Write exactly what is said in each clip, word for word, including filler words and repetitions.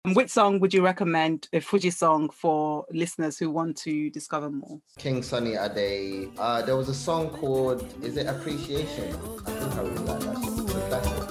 And which song would you recommend, a Fuji song, for listeners who want to discover more? King Sunny Ade. Uh, there was a song called, is it Appreciation? I think I really like that song. It's a classic.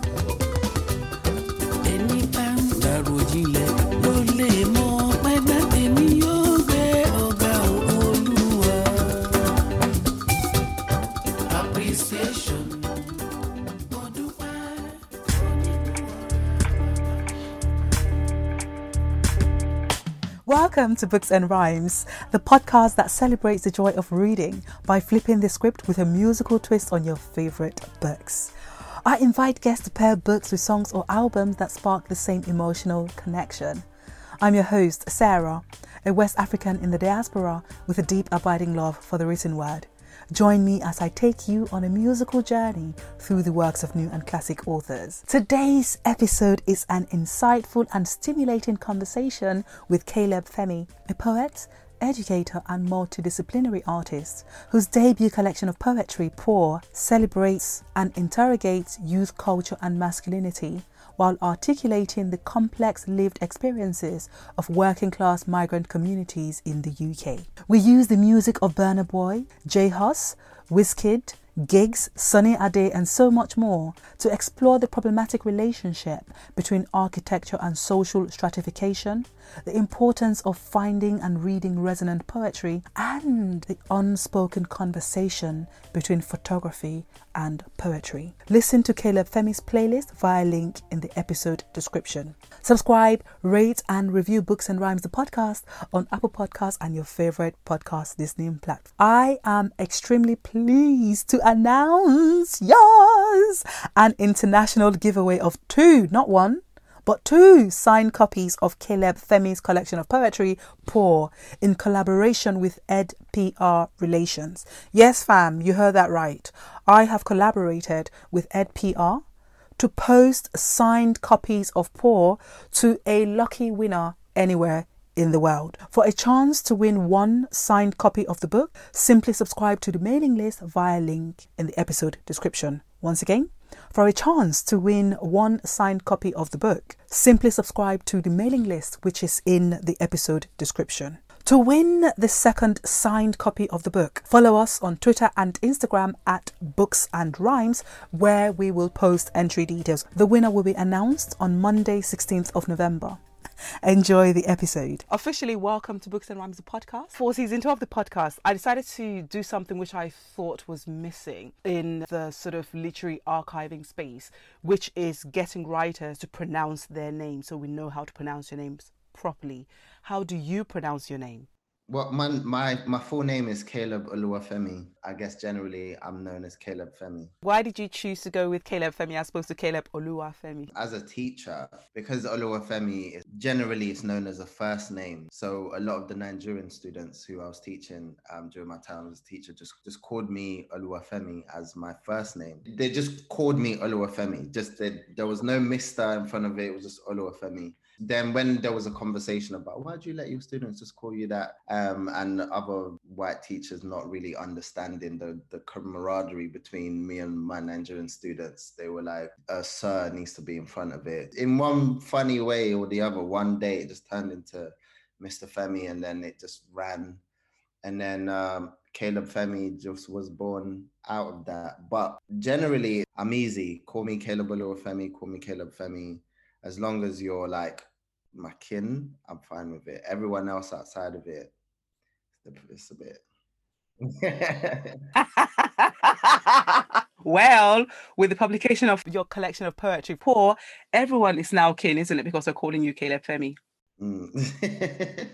Welcome to Books and Rhymes, the podcast that celebrates the joy of reading by flipping the script with a musical twist on your favourite books. I invite guests to pair books with songs or albums that spark the same emotional connection. I'm your host, Sarah, a West African in the diaspora with a deep abiding love for the written word. Join me as I take you on a musical journey through the works of new and classic authors. Today's episode is an insightful and stimulating conversation with Caleb Femi, a poet, educator and multidisciplinary artist whose debut collection of poetry, Pour, celebrates and interrogates youth culture and masculinity while articulating the complex lived experiences of working class migrant communities in the U K. We use the music of Burna Boy, J Hus, Wizkid, Giggs, Sunny Ade and so much more to explore the problematic relationship between architecture and social stratification, the importance of finding and reading resonant poetry, and the unspoken conversation between photography and poetry. Listen to Caleb Femi's playlist via link in the episode description. Subscribe, rate and review Books and Rhymes the podcast on Apple Podcasts and your favorite podcast listening platform. I am extremely pleased to announce yours an international giveaway of two, not one, but two signed copies of Caleb Femi's collection of poetry, Pour, in collaboration with Ed P R Relations. Yes, fam, you heard that right. I have collaborated with Ed P R to post signed copies of Pour to a lucky winner anywhere in the world. For a chance to win one signed copy of the book, simply subscribe to the mailing list via link in the episode description. Once again, for a chance to win one signed copy of the book, simply subscribe to the mailing list, which is in the episode description. To win the second signed copy of the book, follow us on Twitter and Instagram at Books and Rhymes, where we will post entry details. The winner will be announced on Monday, sixteenth of November. Enjoy the episode. Officially welcome to Books and Rhymes, the podcast. For season two of the podcast, I decided to do something which I thought was missing in the sort of literary archiving space, which is getting writers to pronounce their names so we know how to pronounce your names properly. How do you pronounce your name? Well, my, my, my full name is Caleb Oluwafemi. I guess generally I'm known as Caleb Femi. Why did you choose to go with Caleb Femi as opposed to Caleb Oluwafemi? As a teacher, because Oluwafemi is generally it's known as a first name. So a lot of the Nigerian students who I was teaching um, during my time as a teacher just, just called me Oluwafemi as my first name. They just called me Oluwafemi. Just they, there was no Mister in front of it. It was just Oluwafemi. Then when there was a conversation about why do you let your students just call you that, um, and other white teachers not really understanding the, the camaraderie between me and my Nigerian students, they were like, a sir needs to be in front of it. In one funny way or the other, one day it just turned into Mister Femi and then it just ran. And then um, Caleb Femi just was born out of that. But generally, I'm easy. Call me Caleb Oluwafemi, call me Caleb Femi. As long as you're like my kin, I'm fine with it. Everyone else outside of it, it's a bit. Well, with the publication of your collection of poetry, Pour, everyone is now kin, isn't it? Because they're calling you Caleb Femi. Mm.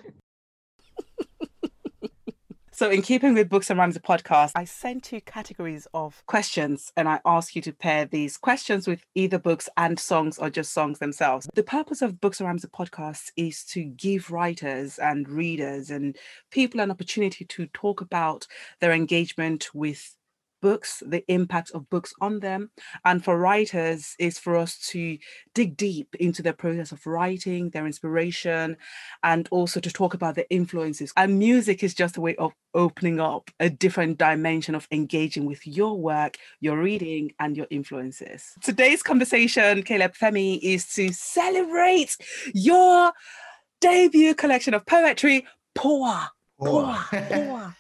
So in keeping with Books and Rhymes, the podcast, I sent you categories of questions and I ask you to pair these questions with either books and songs or just songs themselves. The purpose of Books and Rhymes, the podcast, is to give writers and readers and people an opportunity to talk about their engagement with books, the impact of books on them. And for writers, is for us to dig deep into the process of writing, their inspiration, and also to talk about the influences. And music is just a way of opening up a different dimension of engaging with your work, your reading, and your influences. Today's conversation, Caleb Femi, is to celebrate your debut collection of poetry, Poa. Poa. Poa.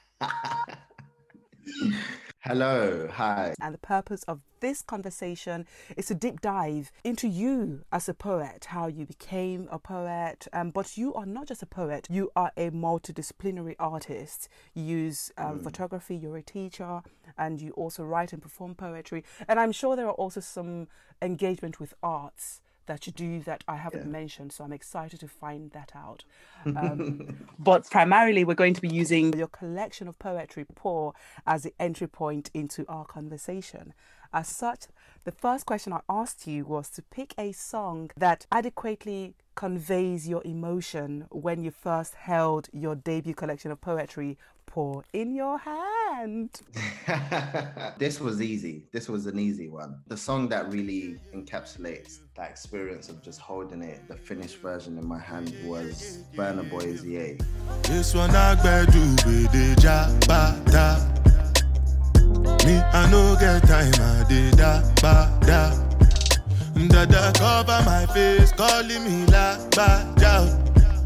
Hello, hi. And the purpose of this conversation is to deep dive into you as a poet, how you became a poet. Um, but you are not just a poet, you are a multidisciplinary artist. You use um, mm. photography, you're a teacher, and you also write and perform poetry. And I'm sure there are also some engagement with arts that you do that I haven't yeah. mentioned, so I'm excited to find that out. Um, but primarily, we're going to be using your collection of poetry, Poa, as the entry point into our conversation. As such, the first question I asked you was to pick a song that adequately conveys your emotion when you first held your debut collection of poetry, Poa, in your hand. This was easy. This was an easy one. The song that really encapsulates that experience of just holding it, the finished version in my hand, was Burna Boy's Ye. This one I do with the jabata. Me, I no get time, I did that, ba da. Dada cover my face, calling me la ba da.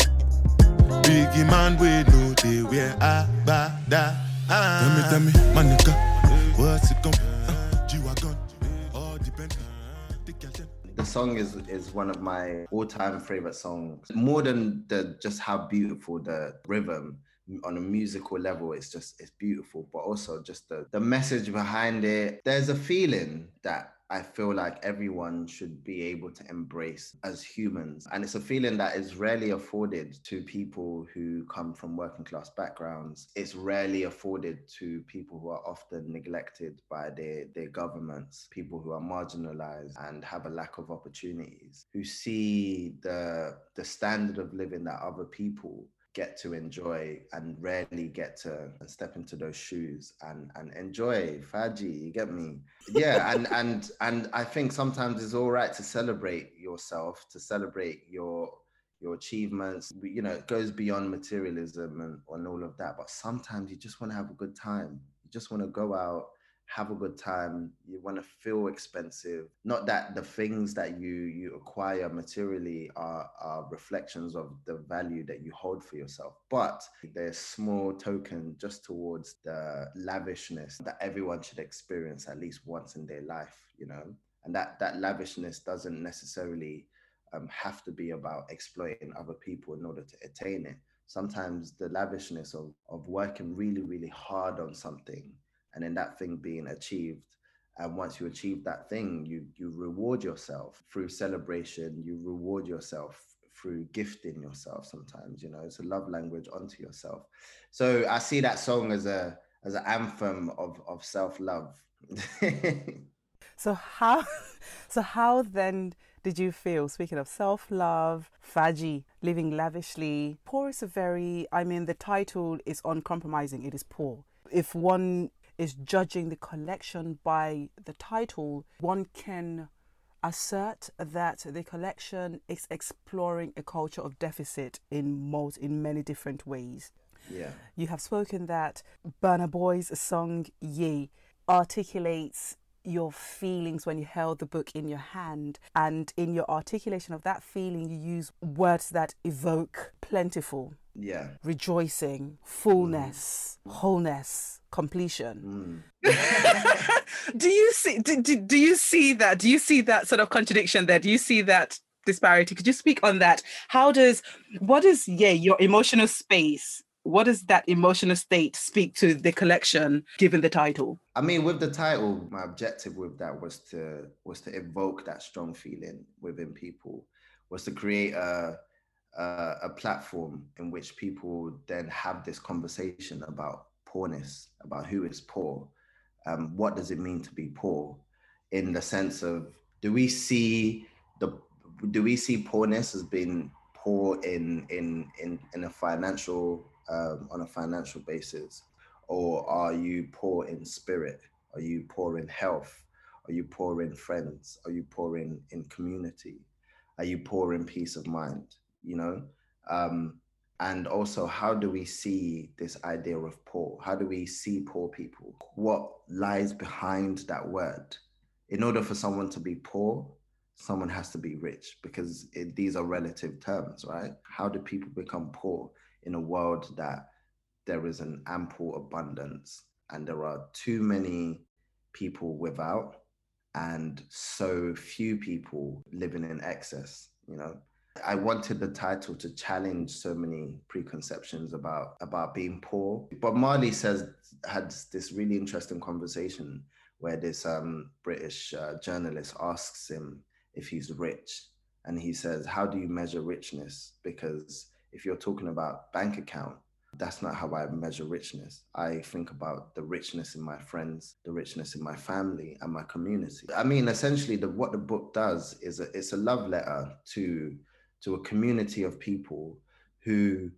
Biggie man, we know they wear a ba da. Tell me, tell me, my nigga, what's it gonna be? G-Wagon, all depend. The song is is one of my all-time favorite songs. More than the just how beautiful the rhythm on a musical level, it's just it's beautiful, but also just the the message behind it. There's a feeling that I feel like everyone should be able to embrace as humans. And it's a feeling that is rarely afforded to people who come from working class backgrounds. It's rarely afforded to people who are often neglected by their, their governments, people who are marginalized and have a lack of opportunities, who see the, the standard of living that other people get to enjoy and rarely get to step into those shoes and, and enjoy Faji, you get me? Yeah, and, and, and I think sometimes it's all right to celebrate yourself, to celebrate your, your achievements. You know, it goes beyond materialism and, and all of that, but sometimes you just want to have a good time. You just want to go out, have a good time. You want to feel expensive. Not that the things that you you acquire materially are, are reflections of the value that you hold for yourself, but they're a small token just towards the lavishness that everyone should experience at least once in their life, you know? And that, that lavishness doesn't necessarily um, have to be about exploiting other people in order to attain it. Sometimes the lavishness of, of working really, really hard on something and then that thing being achieved. And once you achieve that thing, you you reward yourself through celebration, you reward yourself through gifting yourself sometimes, you know, it's a love language onto yourself. So I see that song as a as an anthem of, of self-love. So how so how then did you feel, speaking of self-love, Faji, living lavishly? Poa is a very, I mean, the title is uncompromising, it is Poa. If one is judging the collection by the title, one can assert that the collection is exploring a culture of deficit in most, in many different ways. Yeah. You have spoken that Burna Boy's song Ye articulates your feelings when you held the book in your hand, and in your articulation of that feeling you use words that evoke plentiful, yeah, rejoicing, fullness, mm. wholeness, completion. Mm. do you see do, do, do you see that do you see that sort of contradiction there? Do you see that disparity? Could you speak on that? How does what is yeah your emotional space, what does that emotional state speak to the collection given the title? I mean, with the title, my objective with that was to was to evoke that strong feeling within people, was to create a a, a platform in which people then have this conversation about poorness, about who is poor, um, what does it mean to be poor, in the sense of do we see the do we see poorness as being poor in in in in a financial um, on a financial basis, or are you poor in spirit? Are you poor in health? Are you poor in friends? Are you poor in, in community? Are you poor in peace of mind? You know? Um, and also, how do we see this idea of poor? How do we see poor people? What lies behind that word? In order for someone to be poor, someone has to be rich, because it, these are relative terms, right? How do people become poor in a world that there is an ample abundance and there are too many people without and so few people living in excess, you know? I wanted the title to challenge so many preconceptions about, about being poor. Bob Marley says, had this really interesting conversation where this um, British uh, journalist asks him if he's rich. And he says, how do you measure richness? Because if you're talking about bank account, that's not how I measure richness. I think about the richness in my friends, the richness in my family and my community. I mean, essentially, the, what the book does is a, it's a love letter to, to a community of people who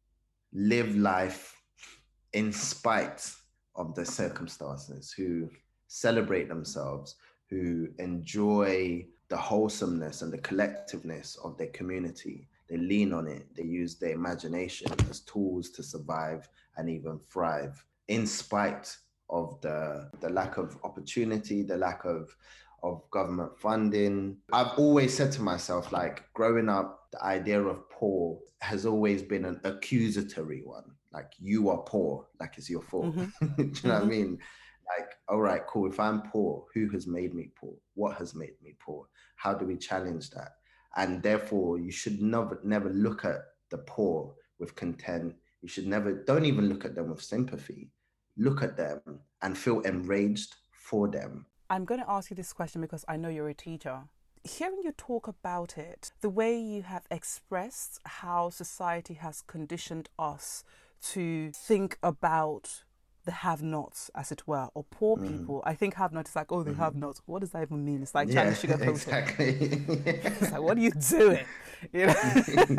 live life in spite of the circumstances, who celebrate themselves, who enjoy the wholesomeness and the collectiveness of their community. They lean on it. They use their imagination as tools to survive and even thrive, in spite of the, the lack of opportunity, the lack of, of government funding. I've always said to myself, like, growing up, the idea of poor has always been an accusatory one. Like, you are poor, like it's your fault. Mm-hmm. Do you know mm-hmm. what I mean? Like, all right, cool. If I'm poor, who has made me poor? What has made me poor? How do we challenge that? And therefore, you should never, never look at the poor with contempt. You should never, don't even look at them with sympathy. Look at them and feel enraged for them. I'm going to ask you this question because I know you're a teacher. Hearing you talk about it, the way you have expressed how society has conditioned us to think about the have-nots, as it were, or poor mm. people. I think have-not is like, oh, the mm-hmm. have-nots. What does that even mean? It's like yeah, Chinese sugar coating. Exactly. It's like, what are you doing? You know,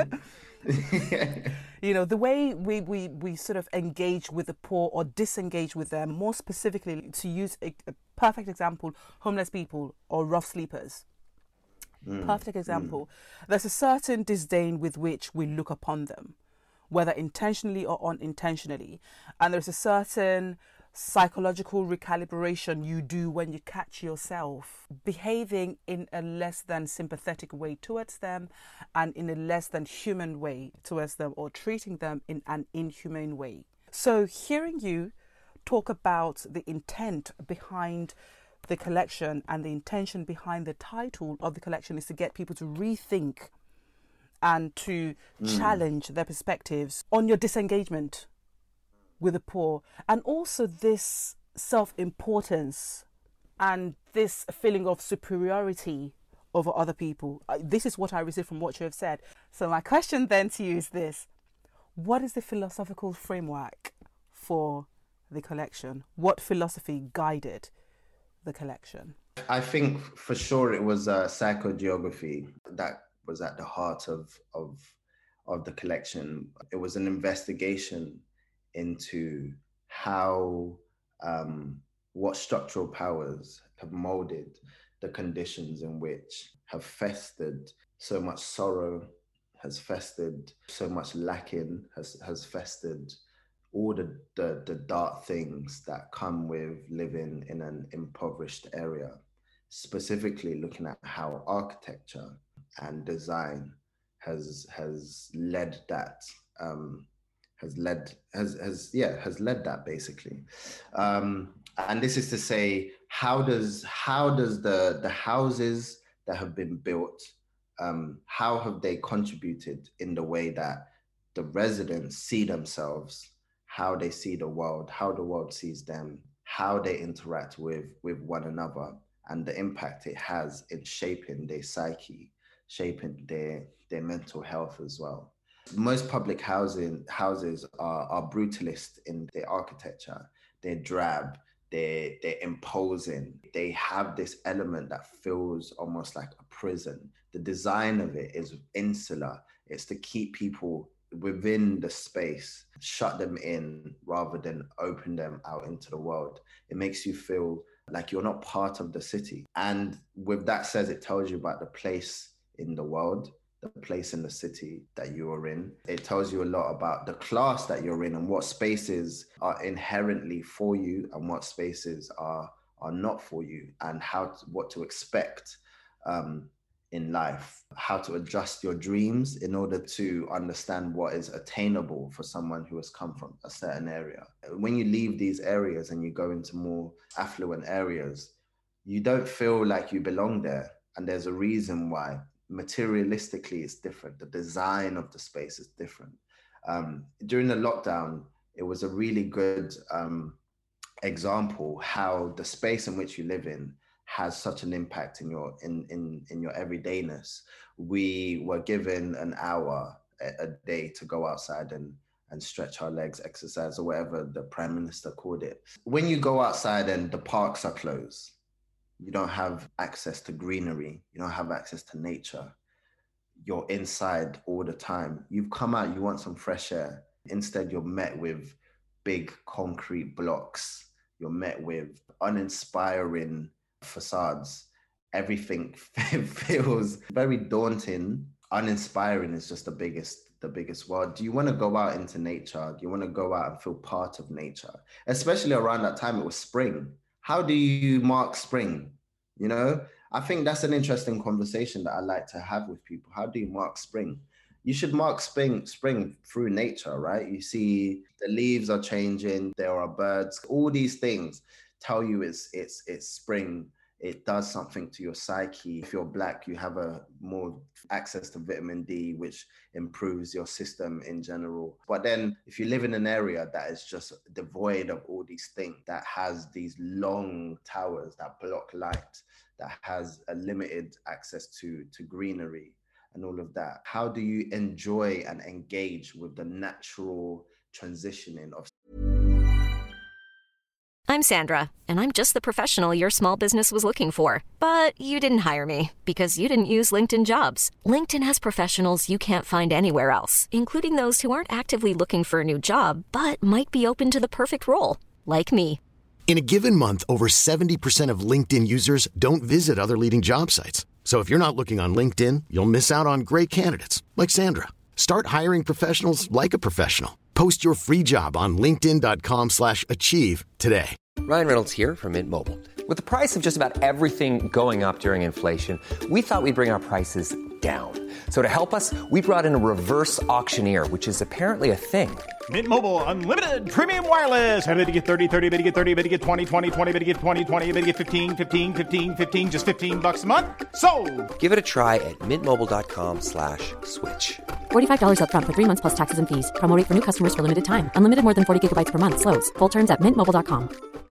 you know the way we, we, we sort of engage with the poor or disengage with them, more specifically, to use a, a perfect example, homeless people or rough sleepers. Mm. Perfect example. Mm. There's a certain disdain with which we look upon them, whether intentionally or unintentionally. And there's a certain psychological recalibration you do when you catch yourself behaving in a less than sympathetic way towards them and in a less than human way towards them, or treating them in an inhumane way. So hearing you talk about the intent behind the collection and the intention behind the title of the collection is to get people to rethink and to mm. challenge their perspectives on your disengagement with the poor, and also this self-importance and this feeling of superiority over other people. This is what I received from what you have said. So my question then to you is this: what is the philosophical framework for the collection? What philosophy guided the collection? I think for sure it was uh, psychogeography that was at the heart of, of, of the collection. It was an investigation into how, um, what structural powers have molded the conditions in which have festered so much sorrow, has festered so much lacking, has, has festered all the, the, the dark things that come with living in an impoverished area, specifically looking at how architecture and design has has led that um, has led has has yeah has led that basically, um, and this is to say, how does how does the the houses that have been built, um, how have they contributed in the way that the residents see themselves, how they see the world, how the world sees them, how they interact with with one another, and the impact it has in shaping their psyche, shaping their, their mental health as well. Most public housing houses are, are brutalist in their architecture. They're drab, they're, they're imposing. They have this element that feels almost like a prison. The design of it is insular. It's to keep people within the space, shut them in rather than open them out into the world. It makes you feel like you're not part of the city. And with that said, it tells you about the place in the world, the place in the city that you are in. It tells you a lot about the class that you're in and what spaces are inherently for you and what spaces are are not for you, and how to, what to expect um, in life, how to adjust your dreams in order to understand what is attainable for someone who has come from a certain area. When you leave these areas and you go into more affluent areas, you don't feel like you belong there. And there's a reason why. Materialistically, it's different. The design of the space is different. Um, during the lockdown, it was a really good um, example how the space in which you live in has such an impact in your in in in your everydayness. We were given an hour a, a day to go outside and and stretch our legs, exercise, or whatever the Prime Minister called it. When you go outside and the parks are closed, you don't have access to greenery, you don't have access to nature. You're inside all the time. You've come out, you want some fresh air. Instead, you're met with big concrete blocks. You're met with uninspiring facades. Everything feels very daunting. Uninspiring is just the biggest, the biggest word. Do you want to go out into nature? Do you want to go out and feel part of nature? Especially around that time, it was spring. How do you mark spring? You know, I think that's an interesting conversation that I like to have with people. How do you mark spring? You should mark spring, spring through nature, right? You see the leaves are changing, there are birds, all these things tell you it's it's it's spring. It does something to your psyche. If you're Black, you have a more access to vitamin D, which improves your system in general. But then if you live in an area that is just devoid of all these things, that has these long towers that block light, that has a limited access to, to greenery and all of that, how do you enjoy and engage with the natural transitioning of... I'm Sandra, and I'm just the professional your small business was looking for. But you didn't hire me because you didn't use LinkedIn Jobs. LinkedIn has professionals you can't find anywhere else, including those who aren't actively looking for a new job, but might be open to the perfect role, like me. In a given month, over seventy percent of LinkedIn users don't visit other leading job sites. So if you're not looking on LinkedIn, you'll miss out on great candidates like Sandra. Start hiring professionals like a professional. Post your free job on linkedin dot com slash achieve today. Ryan Reynolds here from Mint Mobile. With the price of just about everything going up during inflation, we thought we'd bring our prices down. So to help us, we brought in a reverse auctioneer, which is apparently a thing. Mint Mobile Unlimited Premium Wireless. How to get thirty, thirty, how to get thirty, how to get twenty, twenty, twenty, how to get twenty, twenty, how to get fifteen, fifteen, fifteen, fifteen, just fifteen bucks a month? Sold! Give it a try at mintmobile.com slash switch. forty-five dollars up front for three months plus taxes and fees. Promo rate for new customers for limited time. Unlimited more than forty gigabytes per month. Slows full terms at mint mobile dot com.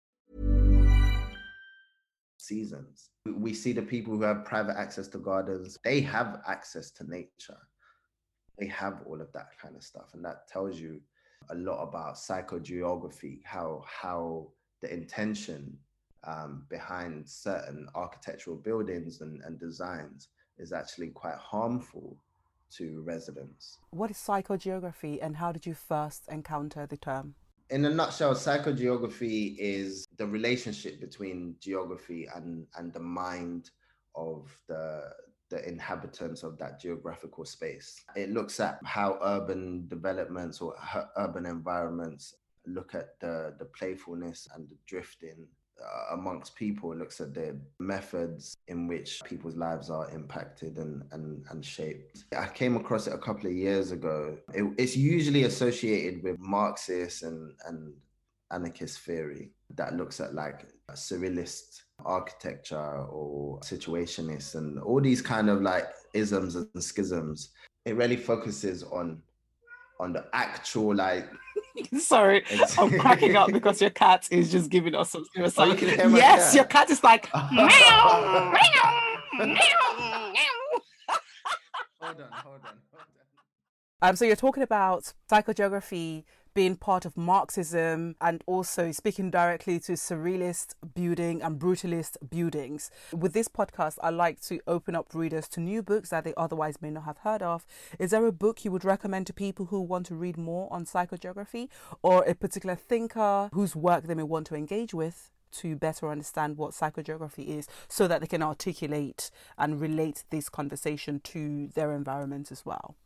Seasons. We see the people who have private access to gardens. They have access to nature. They have all of that kind of stuff. And that tells you a lot about psychogeography, how, how the intention um, behind certain architectural buildings and, and designs is actually quite harmful to residents. What is psychogeography and how did you first encounter the term? In a nutshell, psychogeography is the relationship between geography and, and the mind of the, the inhabitants of that geographical space. It looks at how urban developments or urban environments look at the, the playfulness and the drifting uh, amongst people. It looks at the methods in which people's lives are impacted and, and, and shaped. I came across it a couple of years ago. It, it's usually associated with Marxist and, and anarchist theory that looks at like surrealist architecture or situationist and all these kind of like isms and schisms. It really focuses on on the actual like sorry I'm cracking up because your cat is just giving us some serious oh, you can hear my yes cat. Your cat is like meow, meow, meow. hold on hold on hold on Um, so you're talking about psychogeography being part of Marxism and also speaking directly to surrealist building and brutalist buildings. With this podcast, I like to open up readers to new books that they otherwise may not have heard of. Is there a book you would recommend to people who want to read more on psychogeography, or a particular thinker whose work they may want to engage with to better understand what psychogeography is, so that they can articulate and relate this conversation to their environment as well?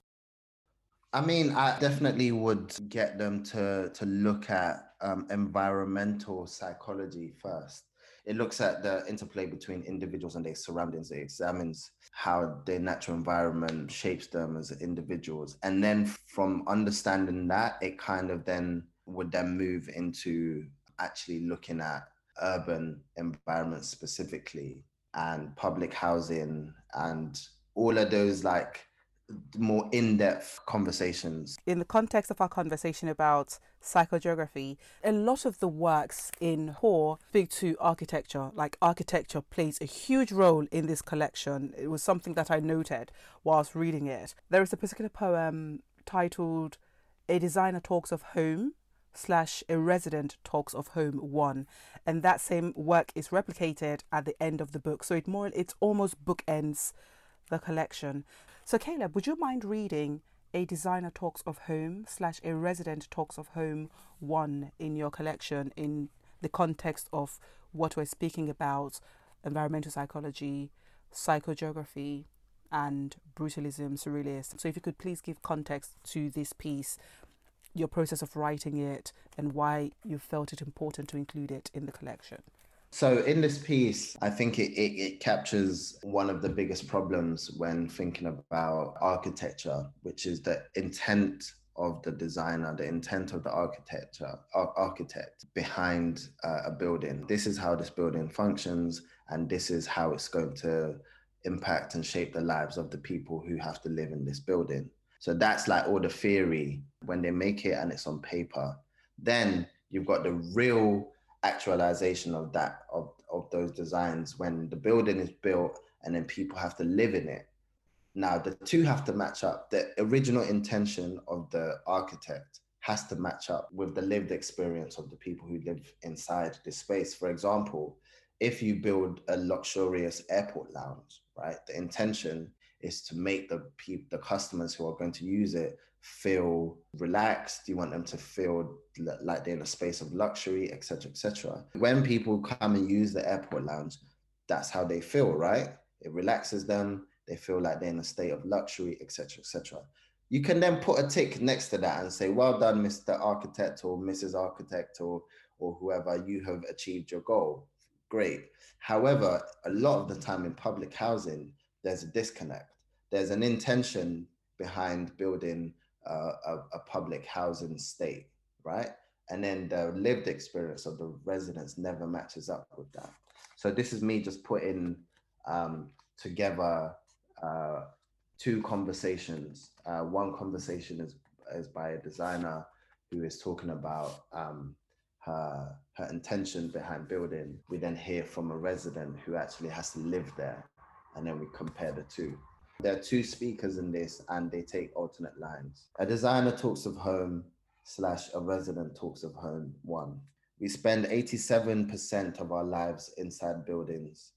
I mean, I definitely would get them to, to look at um, environmental psychology first. It looks at the interplay between individuals and their surroundings. It examines how their natural environment shapes them as individuals. And then from understanding that, it kind of then would then move into actually looking at urban environments specifically, and public housing, and all of those like more in-depth conversations. In the context of our conversation about psychogeography, a lot of the works in H O R speak to architecture. Like, architecture plays a huge role in this collection. It was something that I noted whilst reading it. There is a particular poem titled A Designer Talks of Home slash A Resident Talks of Home one, and that same work is replicated at the end of the book, so it more it almost bookends the collection. So Caleb, would you mind reading A Designer Talks of Home slash A Resident Talks of Home one in your collection, in the context of what we're speaking about, environmental psychology, psychogeography, and brutalism, surrealism? So if you could please give context to this piece, your process of writing it, and why you felt it important to include it in the collection. So in this piece, I think it, it, it captures one of the biggest problems when thinking about architecture, which is the intent of the designer, the intent of the architecture, ar- architect behind uh, a building. This is how this building functions, and this is how it's going to impact and shape the lives of the people who have to live in this building. So that's like all the theory when they make it and it's on paper. Then you've got the real actualization of that, of, of those designs when the building is built and then people have to live in it. Now, the two have to match up. The original intention of the architect has to match up with the lived experience of the people who live inside this space. For example, if you build a luxurious airport lounge, right, the intention is to make the people, the customers who are going to use it, feel relaxed. You want them to feel like they're in a space of luxury, et cetera, et cetera. When people come and use the airport lounge, that's how they feel, right? It relaxes them. They feel like they're in a state of luxury, et cetera, et cetera. You can then put a tick next to that and say, well done, Mister Architect or Missus Architect, or, or whoever, you have achieved your goal. Great. However, a lot of the time in public housing, there's a disconnect. There's an intention behind building uh, a, a public housing state, right? And then the lived experience of the residents never matches up with that. So this is me just putting um, together uh, two conversations. Uh, one conversation is, is by a designer who is talking about um, her, her intention behind building. We then hear from a resident who actually has to live there, and then we compare the two. There are two speakers in this, and they take alternate lines. A designer talks of home slash a resident talks of home one. We spend eighty-seven percent of our lives inside buildings.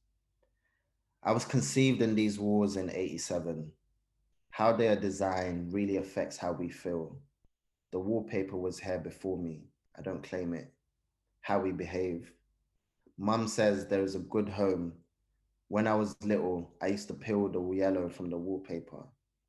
I was conceived in these walls in eighty-seven. How they are designed really affects how we feel. The wallpaper was here before me. I don't claim it. How we behave. Mum says there is a good home. When I was little, I used to peel the yellow from the wallpaper.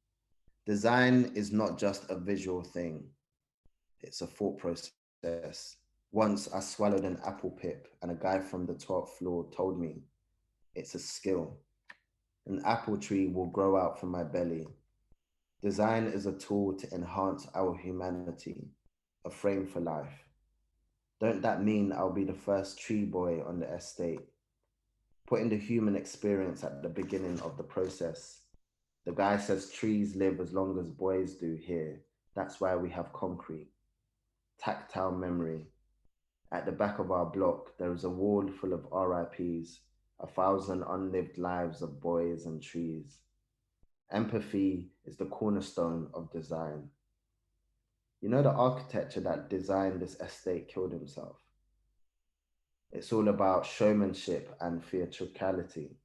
Design is not just a visual thing. It's a thought process. Once I swallowed an apple pip and a guy from the twelfth floor told me, it's a skill. An apple tree will grow out from my belly. Design is a tool to enhance our humanity, a frame for life. Don't that mean I'll be the first tree boy on the estate? Putting the human experience at the beginning of the process. The guy says trees live as long as boys do here. That's why we have concrete. Tactile memory. At the back of our block, there is a wall full of R I Ps, a thousand unlived lives of boys and trees. Empathy is the cornerstone of design. You know, the architecture that designed this estate killed himself. It's all about showmanship and theatricality.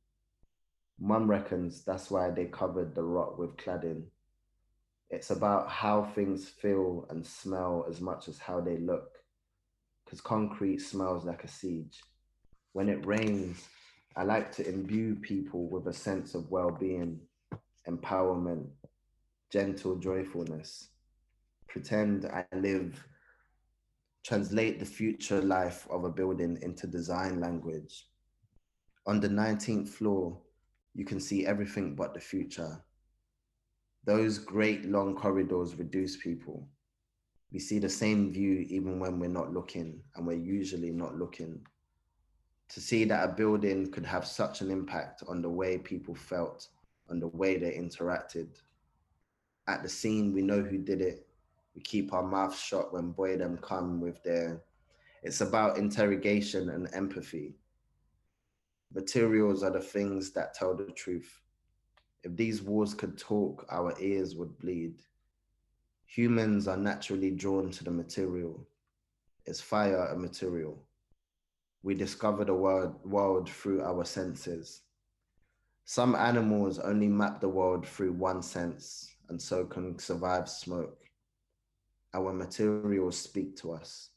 Mum reckons that's why they covered the rock with cladding. It's about how things feel and smell as much as how they look, because concrete smells like a siege. When it rains, I like to imbue people with a sense of well-being, empowerment, gentle joyfulness. Pretend I live, translate the future life of a building into design language. On the nineteenth floor, you can see everything but the future. Those great long corridors reduce people. We see the same view even when we're not looking, and we're usually not looking. To see that a building could have such an impact on the way people felt, on the way they interacted. At the scene, we know who did it. We keep our mouths shut when boy them come with their, it's about interrogation and empathy. Materials are the things that tell the truth. If these walls could talk, our ears would bleed. Humans are naturally drawn to the material. Is fire a material? We discover the world, world through our senses. Some animals only map the world through one sense and so can survive smoke. Our materials speak to us.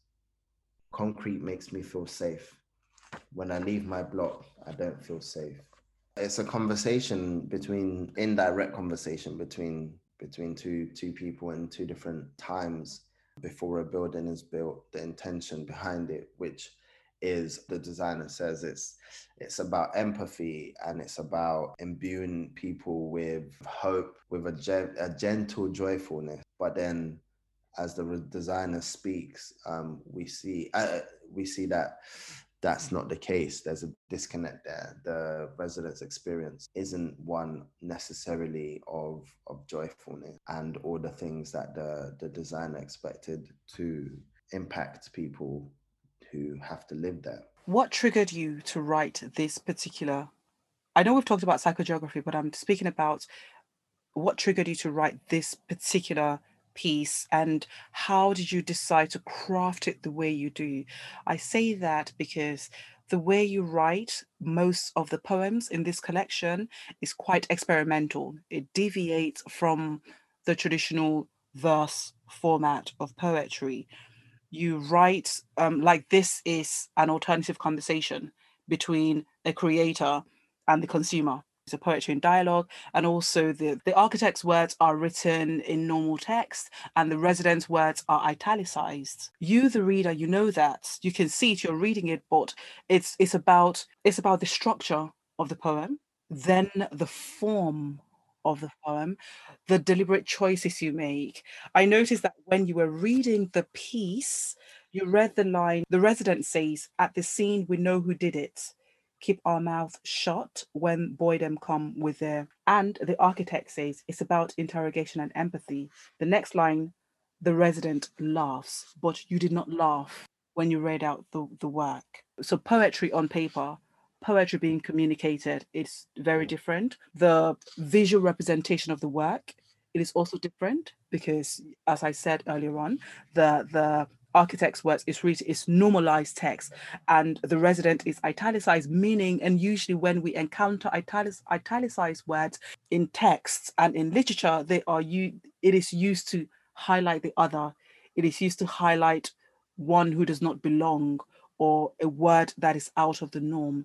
Concrete makes me feel safe. When I leave my block, I don't feel safe. It's a conversation between, indirect conversation between between two two people in two different times before a building is built, the intention behind it, which is, the designer says, it's it's about empathy, and it's about imbuing people with hope, with a, gen- a gentle joyfulness. But then as the re- designer speaks, um, we see uh, we see that that's not the case. There's a disconnect there. The residents' experience isn't one necessarily of, of joyfulness and all the things that the, the designer expected to impact people who have to live there. What triggered you to write this particular? I know we've talked about psychogeography, but I'm speaking about what triggered you to write this particular piece, and how did you decide to craft it the way you do? I say that because the way you write most of the poems in this collection is quite experimental. It deviates from the traditional verse format of poetry. You write um, like this is an alternative conversation between a creator and the consumer. It's a poetry and dialogue, and also the, the architect's words are written in normal text and the resident's words are italicized. You, the reader, you know that. You can see it, you're reading it, but it's it's about it's about the structure of the poem, then the form of the poem, the deliberate choices you make. I noticed that when you were reading the piece, you read the line, the resident says, "At the scene, we know who did it. Keep our mouth shut when boy them come with their," and the architect says it's about interrogation and empathy. The next line, the resident laughs, but you did not laugh when you read out the, the work. So poetry on paper, poetry being communicated, it's very different. The visual representation of the work, it is also different because, as I said earlier on, the the architect's words is really is normalized text, and the resident is italicized, meaning, and usually when we encounter italic, italicized words in texts and in literature, they are you it is used to highlight the other. It is used to highlight one who does not belong, or a word that is out of the norm.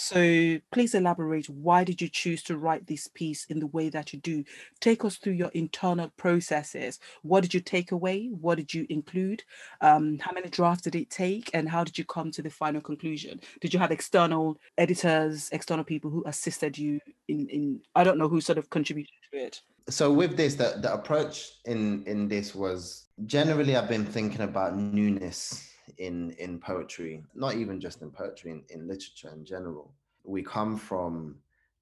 So please elaborate. Why did you choose to write this piece in the way that you do? Take us through your internal processes. What did you take away? What did you include? Um, how many drafts did it take? And how did you come to the final conclusion? Did you have external editors, external people who assisted you in, in I don't know, who sort of contributed to it? So with this, the, the approach in, in this was, generally I've been thinking about newness in in poetry, not even just in poetry, in, in literature in general. We come from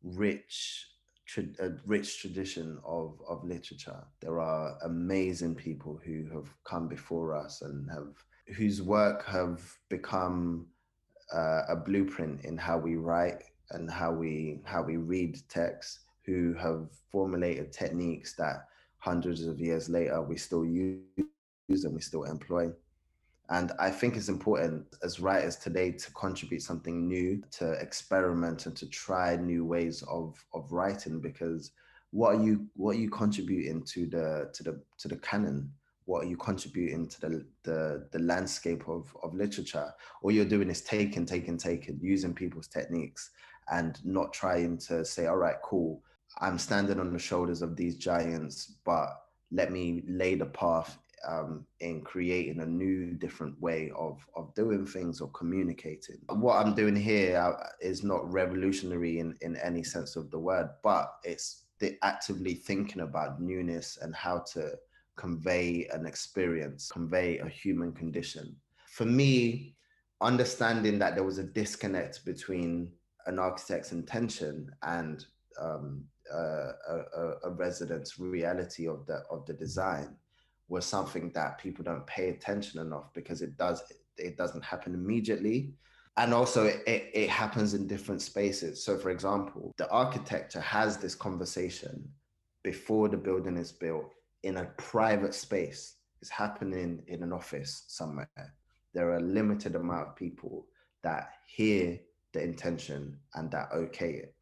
rich tra- a rich tradition of of literature. There are amazing people who have come before us and have whose work have become uh, a blueprint in how we write and how we how we read text, who have formulated techniques that hundreds of years later we still use and we still employ. And I think it's important as writers today to contribute something new, to experiment and to try new ways of, of writing, because what are you what are you contributing to the to the to the canon? What are you contributing to the the, the landscape of, of literature? All you're doing is taking, taking, taking, using people's techniques and not trying to say, all right, cool, I'm standing on the shoulders of these giants, but let me lay the path um, in creating a new, different way of, of doing things or communicating. What I'm doing here is not revolutionary in, in any sense of the word, but it's the actively thinking about newness and how to convey an experience, convey a human condition. For me, understanding that there was a disconnect between an architect's intention and um, uh, a, a resident's reality of the of the design was something that people don't pay attention enough, because it does it doesn't happen immediately. And also it, it happens in different spaces. So for example, the architecture has this conversation before the building is built in a private space. It's happening in an office somewhere. There are a limited amount of people that hear the intention and that okay it.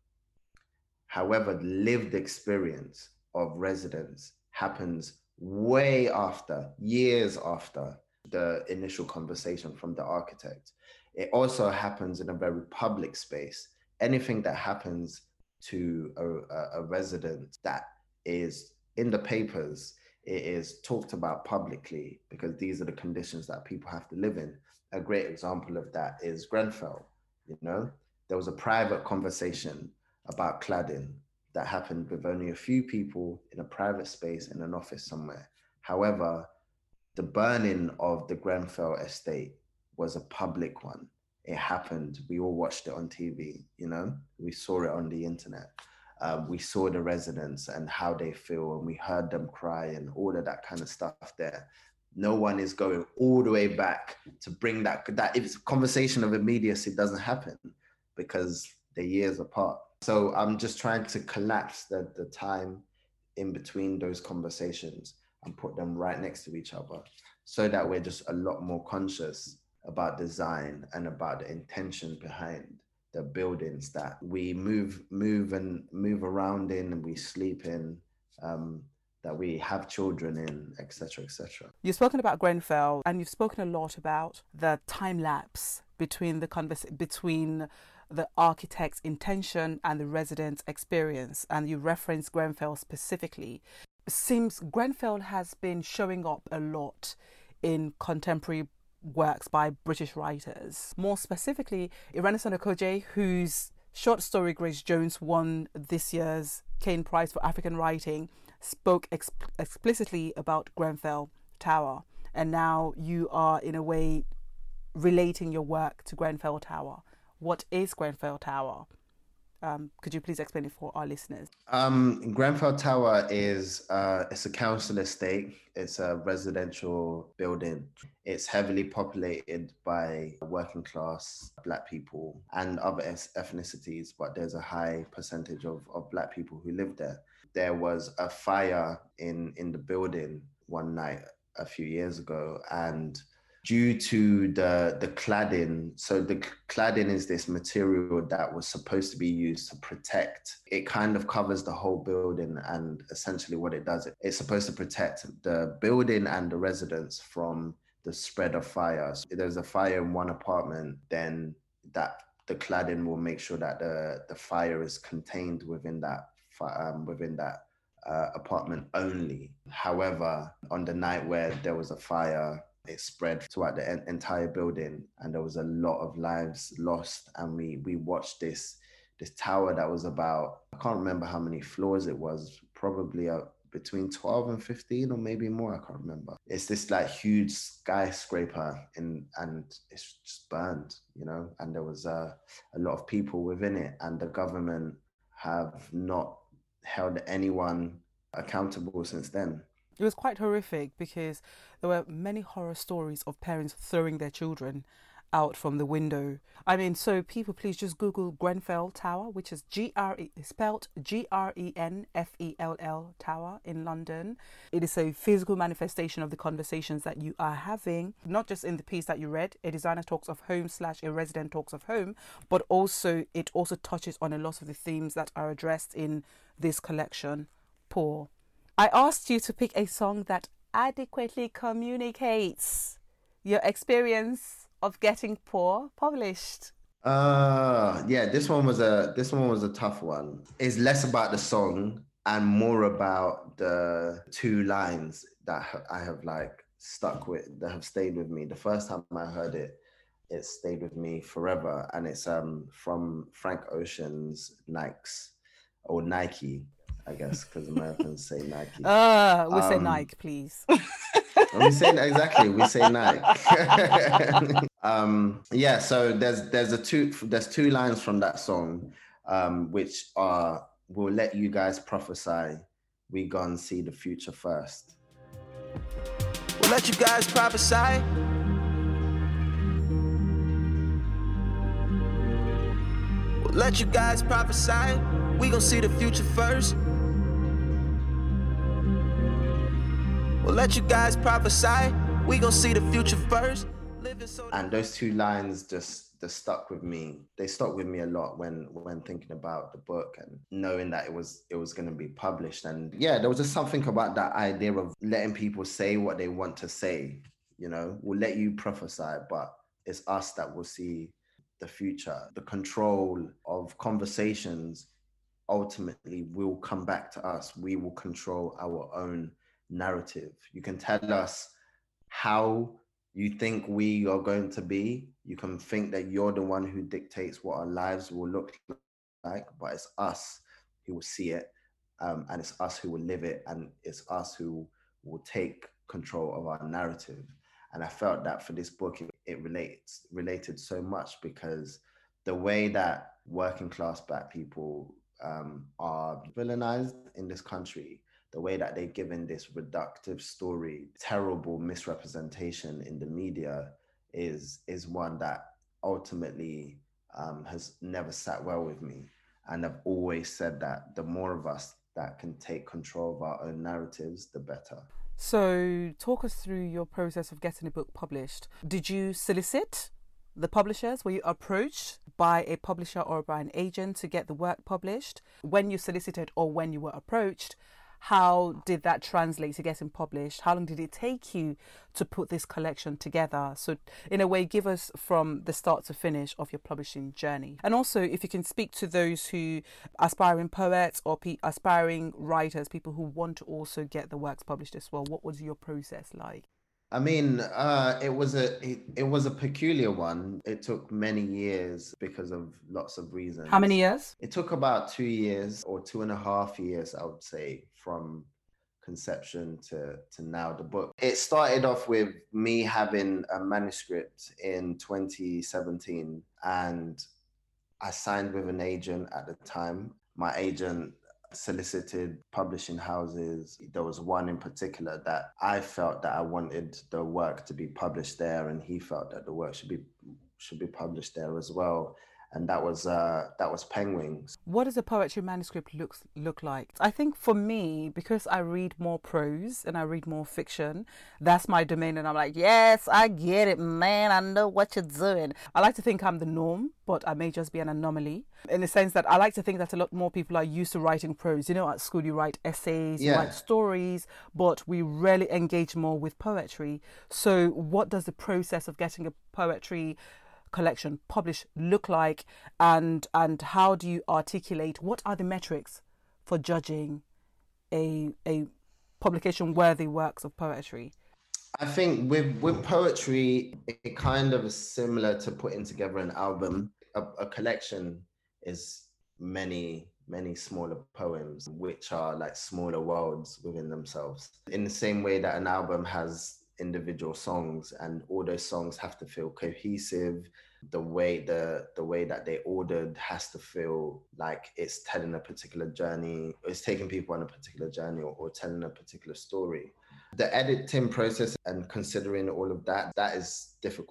However, the lived experience of residents happens way after, years after the initial conversation from the architect. It also happens in a very public space. Anything that happens to a, a, a resident that is in the papers, it is talked about publicly, because these are the conditions that people have to live in. A great example of that is Grenfell. You know, there was a private conversation about cladding that happened with only a few people in a private space in an office somewhere. However, the burning of the Grenfell estate was a public one. It happened. We all watched it on T V, you know, we saw it on the internet. Um, we saw the residents and how they feel, and we heard them cry and all of that kind of stuff there. No one is going all the way back to bring that, that if it's a conversation of immediacy, doesn't happen because they're years apart. So I'm just trying to collapse the, the time in between those conversations and put them right next to each other, so that we're just a lot more conscious about design and about the intention behind the buildings that we move move and move around in, and we sleep in, um, that we have children in, et cetera, et cetera. You've spoken about Grenfell, and you've spoken a lot about the time lapse between the convers- between the architect's intention and the resident's experience, and you referenced Grenfell specifically. It seems Grenfell has been showing up a lot in contemporary works by British writers. More specifically, Irenesanu Okojie, whose short story Grace Jones won this year's Caine Prize for African Writing, spoke ex- explicitly about Grenfell Tower. And now you are, in a way, relating your work to Grenfell Tower. What is Grenfell Tower? Um, could you please explain it for our listeners? Um, Grenfell Tower is uh, it's a council estate. It's a residential building. It's heavily populated by working class Black people and other ethnicities, but there's a high percentage of, of Black people who live there. There was a fire in, in the building one night a few years ago, and due to the, the cladding, so the cladding is this material that was supposed to be used to protect. It kind of covers the whole building, and essentially what it does, it's supposed to protect the building and the residents from the spread of fire. So if there's a fire in one apartment, then that the cladding will make sure that the, the fire is contained within that um, within that uh, apartment only. However, on the night where there was a fire, it spread throughout the en- entire building, and there was a lot of lives lost. And we we watched this this tower that was about, I can't remember how many floors it was, probably uh, between twelve and fifteen or maybe more, I can't remember. It's this like huge skyscraper in, and it's just burned, you know, and there was uh, a lot of people within it, and the government have not held anyone accountable since then. It was quite horrific because there were many horror stories of parents throwing their children out from the window. I mean, so people, please just Google Grenfell Tower, which is G R E, spelled G R E N F E L L Tower in London. It is a physical manifestation of the conversations that you are having, not just in the piece that you read, A Designer Talks of Home slash A Resident Talks of Home, but also it also touches on a lot of the themes that are addressed in this collection, Poor. I asked you to pick a song that adequately communicates your experience of getting Poor published. Uh yeah, this one was a this one was a tough one. It's less about the song and more about the two lines that I have like stuck with, that have stayed with me. The first time I heard it, it stayed with me forever, and it's um from Frank Ocean's Nikes, or Nike, I guess, because Americans say Nike. Uh, we um, say Nike, please. We say exactly. We say Nike. um, yeah. So there's there's a two there's two lines from that song, um, which are, "We'll let you guys prophesy. We gonna see the future first." We'll let you guys prophesy. We'll let you guys prophesy. We gonna see the future first. We'll let you guys prophesy. We gonna see the future first. So and those two lines just, just stuck with me. They stuck with me a lot when when thinking about the book and knowing that it was it was gonna be published. And yeah, there was just something about that idea of letting people say what they want to say. You know, we'll let you prophesy, but it's us that will see the future. The control of conversations ultimately will come back to us. We will control our own narrative. You can tell us how you think we are going to be. You can think that you're the one who dictates what our lives will look like, but it's us who will see it, um, and it's us who will live it, and it's us who will take control of our narrative. And I felt that for this book, it, it relates related so much, because the way that working class Black people um, are villainized in this country, the way that they've given this reductive story, terrible misrepresentation in the media, is is one that ultimately um, has never sat well with me. And I've always said that the more of us that can take control of our own narratives, the better. So talk us through your process of getting a book published. Did you solicit the publishers? Were you approached by a publisher or by an agent to get the work published? When you solicited or when you were approached, how did that translate to getting published? How long did it take you to put this collection together? So in a way, give us from the start to finish of your publishing journey. And also, if you can speak to those who aspiring poets or pe- aspiring writers, people who want to also get the works published as well, what was your process like? I mean, uh, it was a it, it was a peculiar one. It took many years because of lots of reasons. How many years? It took about two years or two and a half years, I would say, from conception to, to now, the book. It started off with me having a manuscript in twenty seventeen, and I signed with an agent at the time. My agent solicited publishing houses. There was one in particular that I felt that I wanted the work to be published there, and he felt that the work should be should be published there as well. And that was uh, that was Penguins. What does a poetry manuscript look look like? I think for me, because I read more prose and I read more fiction, that's my domain, and I'm like, yes, I get it, man. I know what you're doing. I like to think I'm the norm, but I may just be an anomaly, in the sense that I like to think that a lot more people are used to writing prose. You know, at school you write essays, yeah. you write stories, but we rarely engage more with poetry. So what does the process of getting a poetry collection published look like, and and how do you articulate, what are the metrics for judging a a publication worthy works of poetry? I think with with poetry, it kind of is similar to putting together an album. A, a collection is many many smaller poems, which are like smaller worlds within themselves, in the same way that an album has individual songs, and all those songs have to feel cohesive. The way the the way that they ordered has to feel like it's telling a particular journey, it's taking people on a particular journey, or, or telling a particular story. The editing process and considering all of that, that is difficult.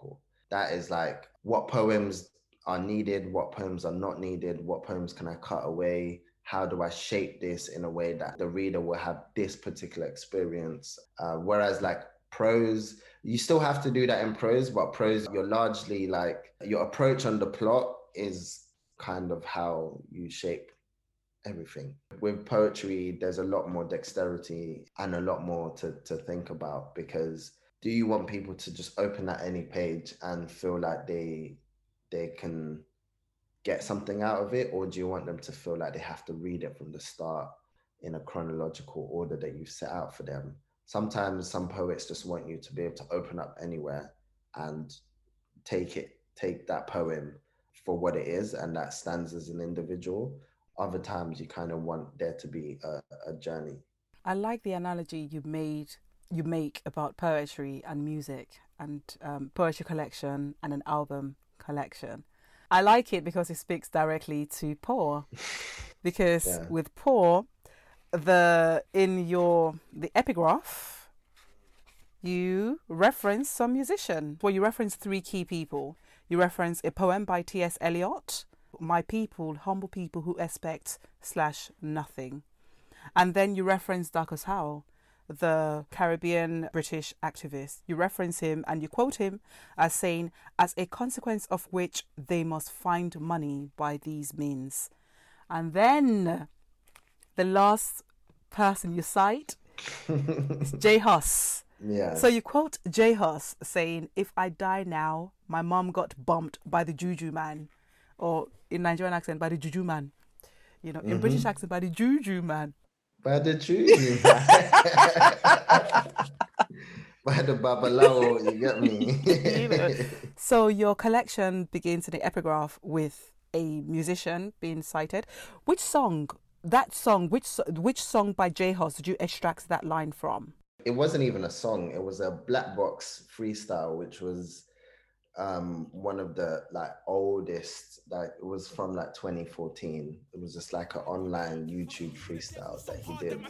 That is like, what poems are needed, what poems are not needed, what poems can I cut away? How do I shape this in a way that the reader will have this particular experience? Uh, whereas like prose, you still have to do that in prose, but prose, you're largely like, your approach on the plot is kind of how you shape everything. With poetry, there's a lot more dexterity and a lot more to, to think about, because do you want people to just open at any page and feel like they they can get something out of it, or do you want them to feel like they have to read it from the start in a chronological order that you've set out for them? Sometimes some poets just want you to be able to open up anywhere and take it, take that poem for what it is, and that stands as an individual. Other times you kind of want there to be a, a journey. I like the analogy you made, you make about poetry and music, and um, poetry collection and an album collection. I like it because it speaks directly to Poor, because yeah. with Poor, the in your the epigraph, you reference some musician. Well, you reference three key people. You reference a poem by T S Eliot, "My people, humble people who expect slash nothing," and then you reference Douglas Howe, the Caribbean British activist. You reference him and you quote him as saying, "As a consequence of which they must find money by these means." And then the last person you cite is J Hus. Yeah. So you quote J Hus saying, "If I die now, my mom got bumped by the juju man," or in Nigerian accent, by the juju man. You know, in mm-hmm. British accent, by the juju man. By the juju man. By the babalawo, you get me? You know. So your collection begins in the epigraph with a musician being cited. Which song, that song, which which song by J Hus did you extract that line from? It wasn't even a song. It was a black box freestyle, which was um, one of the like oldest, like it was from like twenty fourteen. It was just like an online YouTube freestyle that he did.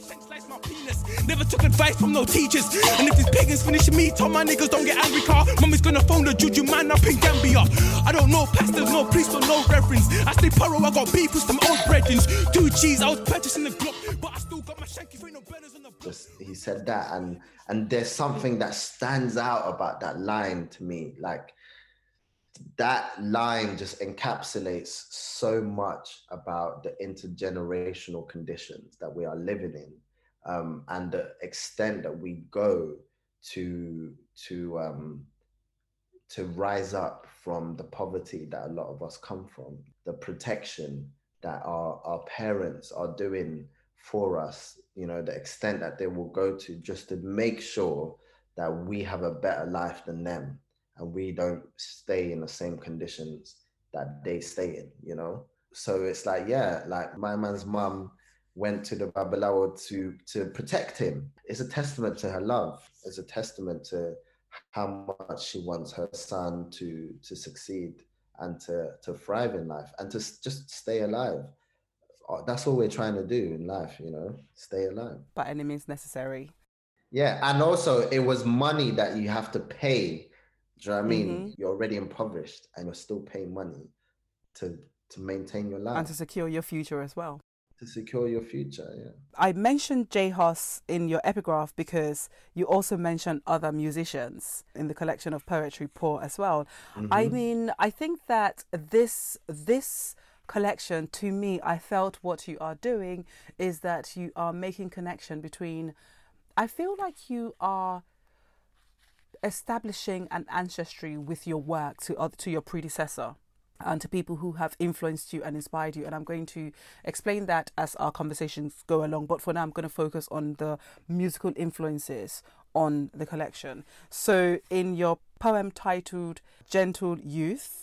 Never took advice from no teachers. And if these pagans finishing me, tell my niggas don't get angry, car. Mummy's gonna phone the juju man up in Gambia. I don't know pastors, no priests, or no reverends. I stay paro, I got beef with some old brethrens. Two G's, I was purchasing the Glock, but I still got my shanky for no betters on the. Just, he said that, and and there's something that stands out about that line to me. Like, that line just encapsulates so much about the intergenerational conditions that we are living in, um, and the extent that we go to to um, to rise up from the poverty that a lot of us come from, the protection that our, our parents are doing for us, you know, the extent that they will go to just to make sure that we have a better life than them, and we don't stay in the same conditions that they stay in, you know? So it's like, yeah, like my man's mum went to the Babalawo to, to protect him. It's a testament to her love. It's a testament to how much she wants her son to, to succeed and to, to thrive in life and to just stay alive. That's all we're trying to do in life, you know, stay alive. By any means necessary. Yeah, and also it was money that you have to pay. Do you know what I mean? Mm-hmm. You're already impoverished and you're still paying money to to maintain your life. And to secure your future as well. To secure your future, yeah. I mentioned J Hus in your epigraph because you also mentioned other musicians in the collection of poetry Poor as well. Mm-hmm. I mean, I think that this this collection, to me, I felt what you are doing is that you are making connection between, I feel like you are establishing an ancestry with your work to other, to your predecessor and to people who have influenced you and inspired you. And I'm going to explain that as our conversations go along. But for now, I'm going to focus on the musical influences on the collection. So in your poem titled Gentle Youth,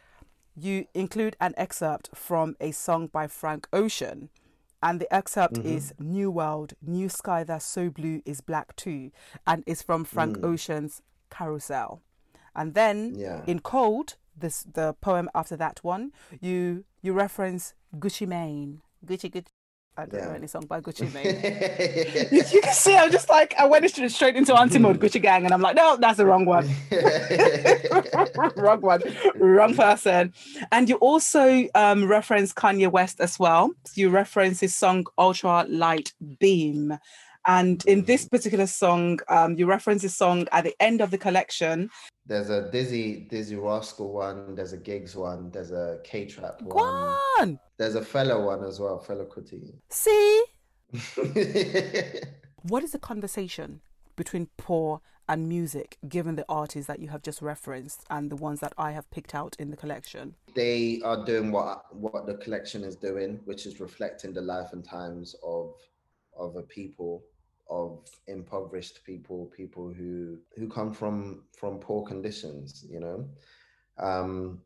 you include an excerpt from a song by Frank Ocean. And the excerpt mm-hmm. is New World, New Sky That's So Blue Is Black Too. And it's from Frank mm. Ocean's Carousel. And then yeah. in Cold, this the poem after that one, you you reference Gucci Mane. Gucci Gucci. I don't Yeah. know any song by Gucci Mane. You can see, I'm just like, I went straight straight into auntie mode, Gucci Gang, and I'm like, no, that's the wrong one. Wrong one, wrong person. And you also um, reference Kanye West as well. You reference his song Ultra Light Beam. And in this particular song, um, you reference his song at the end of the collection. There's a Dizzy Dizzy Rascal one. There's a Gigs one. There's a K-Trap Go one. on. There's a Fella one as well. Fella Kuti. See? What is the conversation between poor and music, given the artists that you have just referenced and the ones that I have picked out in the collection? They are doing what what the collection is doing, which is reflecting the life and times of of a people, of impoverished people, people who who come from from poor conditions, you know. Um,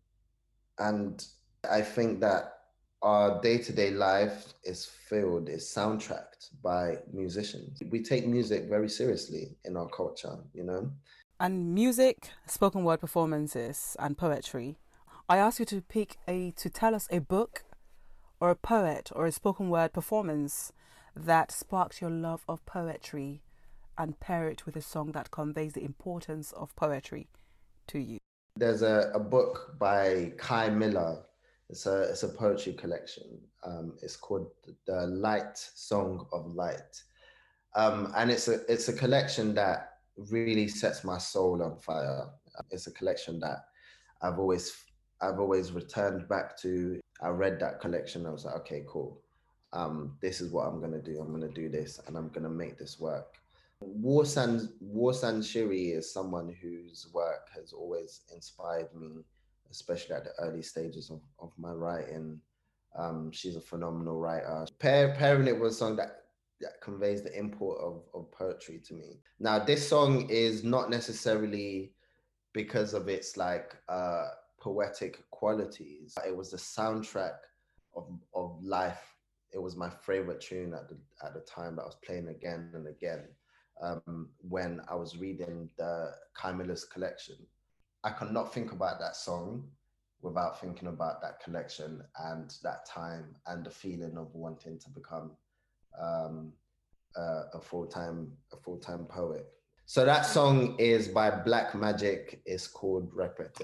and I think that our day-to-day life is filled, is soundtracked by musicians. We take music very seriously in our culture, you know. And music, spoken word performances, and poetry. I ask you to pick a to tell us a book or a poet or a spoken word performance that sparked your love of poetry, and pair it with a song that conveys the importance of poetry to you. There's a, a book by Kai Miller. It's a it's a poetry collection. Um, it's called The Light Song of Light, um, and it's a it's a collection that really sets my soul on fire. It's a collection that I've always I've always returned back to. I read that collection. I was like, okay, cool. Um, this is what I'm gonna do. I'm gonna do this, and I'm gonna make this work. Warsan Warsan Shiri is someone whose work has always inspired me, especially at the early stages of, of my writing. Um, she's a phenomenal writer. Pair, pairing it with a song that, that conveys the import of, of poetry to me. Now, this song is not necessarily because of its like uh, poetic qualities. It was the soundtrack of, of life. It was my favorite tune at the, at the time that I was playing again and again um, when I was reading the Kai Miller's collection. I could not think about that song without thinking about that collection and that time and the feeling of wanting to become um, uh, a full-time a full-time poet. So that song is by Black Magic. It's called Repete.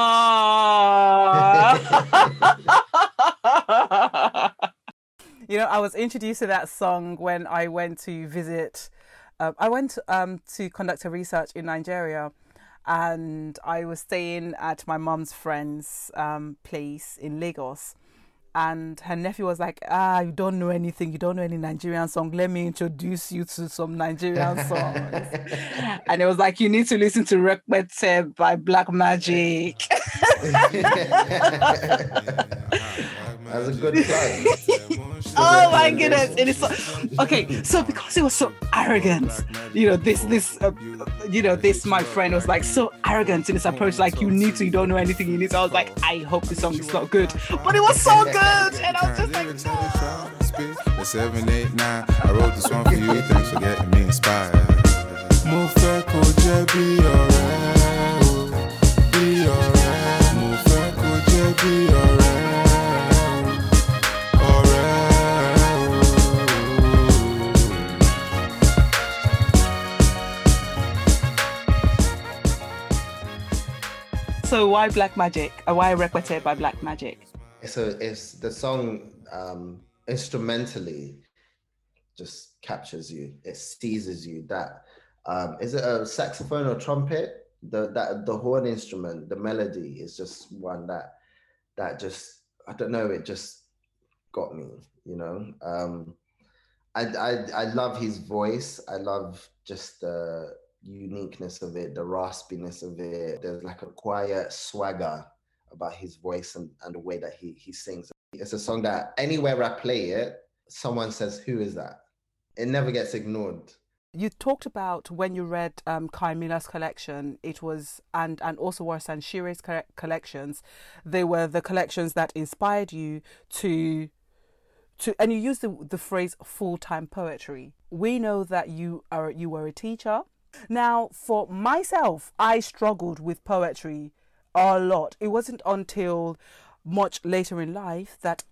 Ah! You know, I was introduced to that song when I went to visit. Uh, I went um, to conduct a research in Nigeria. And I was staying at my mom's friend's um, place in Lagos. And her nephew was like, ah, you don't know anything. You don't know any Nigerian song. Let me introduce you to some Nigerian songs. And it was like, you need to listen to Repete by Black Magic. That's a good plug. Oh my goodness. It is so... Okay, so because it was so arrogant, you know, this, this, uh, you know, this, my friend was like so arrogant in his approach, like, you need to, you don't know anything, you need to. I was like, I hope the song is not good. But it was so good. And I was just like, no. seven, eight, nine. I wrote this one for you. Thanks for getting me inspired. Mo fẹ́ kó jẹ́ bí ọ̀rẹ́, bí ọ̀rẹ́. Mo fẹ́ kó jẹ́ bí ọ̀rẹ́. so why Black Magic? Uh, Why Repete by Black Magic? So it's the song um, instrumentally just captures you. It seizes you. That um, is it a saxophone or trumpet? The that the horn instrument, the melody is just one that that just I don't know. It just got me. You know. Um, I I I love his voice. I love just the uniqueness of it, the raspiness of it. There's like a quiet swagger about his voice and, and the way that he he sings. It's a song that anywhere I play it, someone says, "Who is that?" It never gets ignored. You talked about when you read um, Kai Miller's collection, it was, and, and also Warsan Shiri's co- collections, they were the collections that inspired you to, to and you used the, the phrase full-time poetry. We know that you are you were a teacher. Now, for myself, I struggled with poetry a lot. It wasn't until much later in life that I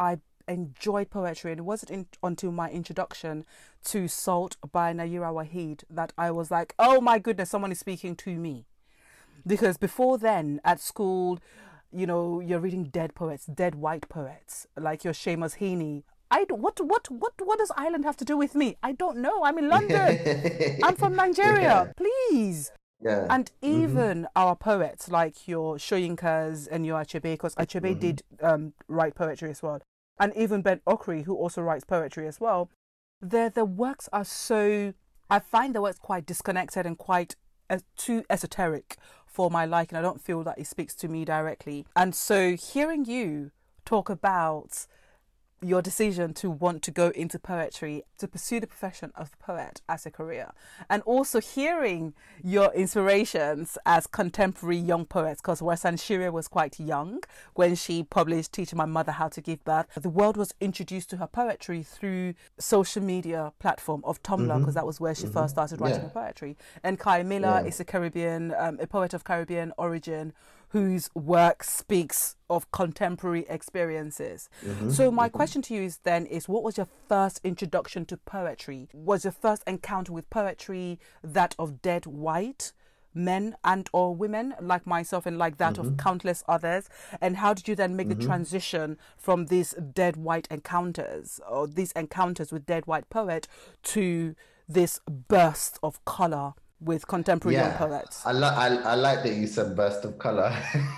enjoyed poetry, and it wasn't in, until my introduction to Salt by Nayyirah Waheed that I was like, oh my goodness, someone is speaking to me. Because before then, at school, you know, you're reading dead poets, dead white poets, like your Seamus Heaney. I don't, what what what what does Ireland have to do with me? I don't know. I'm in London. I'm from Nigeria. Yeah. Please. Yeah. And even mm-hmm. our poets, like your Soyinkas and your Achebe, because Achebe mm-hmm. did um, write poetry as well, and even Ben Okri, who also writes poetry as well, their the works are so. I find the works quite disconnected and quite uh, too esoteric for my liking. I don't feel that it speaks to me directly. And so, hearing you talk about your decision to want to go into poetry, to pursue the profession of the poet as a career, and also hearing your inspirations as contemporary young poets, because Warsan Shire was quite young when she published Teaching My Mother How to Give Birth. The world was introduced to her poetry through social media platform of Tumblr, because mm-hmm. that was where she mm-hmm. first started writing yeah. her poetry. And Kai Miller yeah. is a Caribbean, um, a poet of Caribbean origin, whose work speaks of contemporary experiences. Mm-hmm, so my mm-hmm. question to you is then is, what was your first introduction to poetry? Was your first encounter with poetry that of dead white men and or women like myself and like that mm-hmm. of countless others? And how did you then make mm-hmm. the transition from these dead white encounters or these encounters with dead white poet to this burst of colour with contemporary yeah, young poets? I, li- I, I like that you said burst of colour.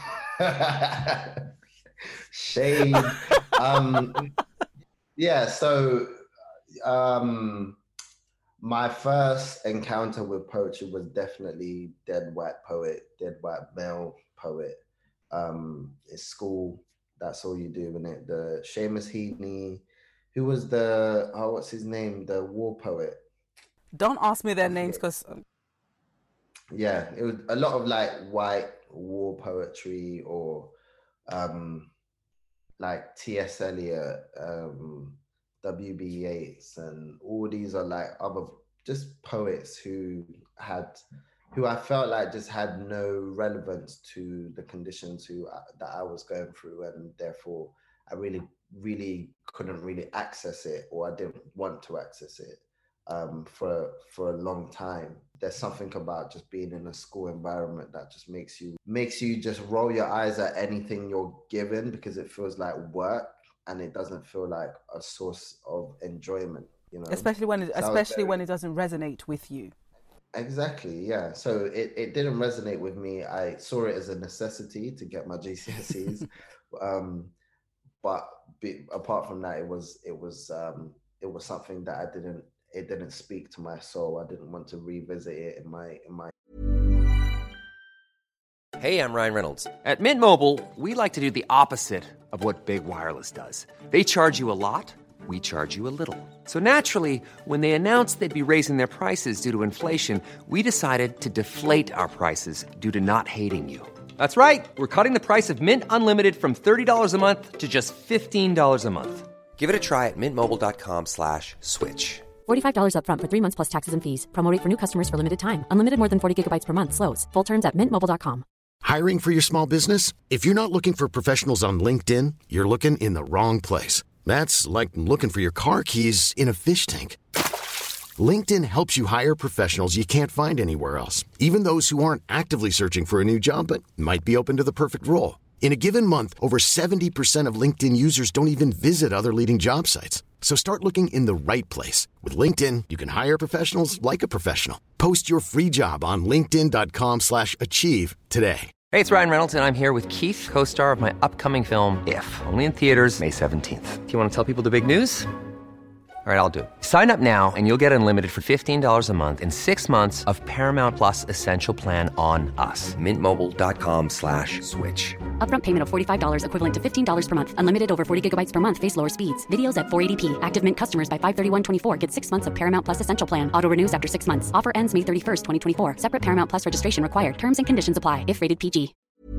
Shade. um, yeah, so um, my first encounter with poetry was definitely dead white poet, dead white male poet. Um, it's school, that's all you do, innit? The Seamus Heaney, who was the, oh, what's his name? The war poet. Don't ask me their names because... Yeah, it was a lot of like white war poetry, or um, like T S Eliot, um, W B Yeats, and all these are like other just poets who had, who I felt like just had no relevance to the conditions who uh, that I was going through, and therefore I really, really couldn't really access it, or I didn't want to access it. Um, for for a long time. There's something about just being in a school environment that just makes you makes you just roll your eyes at anything you're given, because it feels like work and it doesn't feel like a source of enjoyment, you know. Especially when it, so especially very, when it doesn't resonate with you. Exactly, yeah. So it, it didn't resonate with me. I saw it as a necessity to get my G C S Es, um, but be, apart from that, it was it was um, it was something that I didn't. It didn't speak to my soul. I didn't want to revisit it in my in my. Hey, I'm Ryan Reynolds. At Mint Mobile, we like to do the opposite of what Big Wireless does. They charge you a lot, we charge you a little. So naturally, when they announced they'd be raising their prices due to inflation, we decided to deflate our prices due to not hating you. That's right. We're cutting the price of Mint Unlimited from thirty dollars a month to just fifteen dollars a month. Give it a try at mintmobile.com slash switch. forty-five dollars up front for three months plus taxes and fees. Promo rate for new customers for limited time. Unlimited more than forty gigabytes per month. Slows full terms at mint mobile dot com. Hiring for your small business? If you're not looking for professionals on LinkedIn, you're looking in the wrong place. That's like looking for your car keys in a fish tank. LinkedIn helps you hire professionals you can't find anywhere else, even those who aren't actively searching for a new job but might be open to the perfect role. In a given month, over seventy percent of LinkedIn users don't even visit other leading job sites. So start looking in the right place. With LinkedIn, you can hire professionals like a professional. Post your free job on linkedin.com slash achieve today. Hey, it's Ryan Reynolds, and I'm here with Keith, co-star of my upcoming film, If, only in theaters May seventeenth. Do you want to tell people the big news? All right, I'll do it. Sign up now and you'll get unlimited for fifteen dollars a month and six months of Paramount Plus Essential Plan on us. Mintmobile.com slash switch. Upfront payment of forty-five dollars equivalent to fifteen dollars per month. Unlimited over forty gigabytes per month. Face lower speeds. Videos at four eighty p. Active Mint customers by five thirty-one twenty-four get six months of Paramount Plus Essential Plan. Auto renews after six months. Offer ends May thirty-first, twenty twenty-four. Separate Paramount Plus registration required. Terms and conditions apply if rated P G.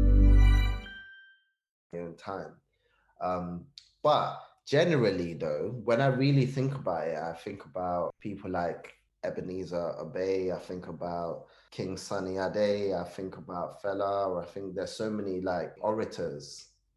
In time. Um, but generally, though, when I really think about it, I think about people like Ebenezer Obey, I think about King Sunny Ade, I think about Fela, or I think there's so many like orators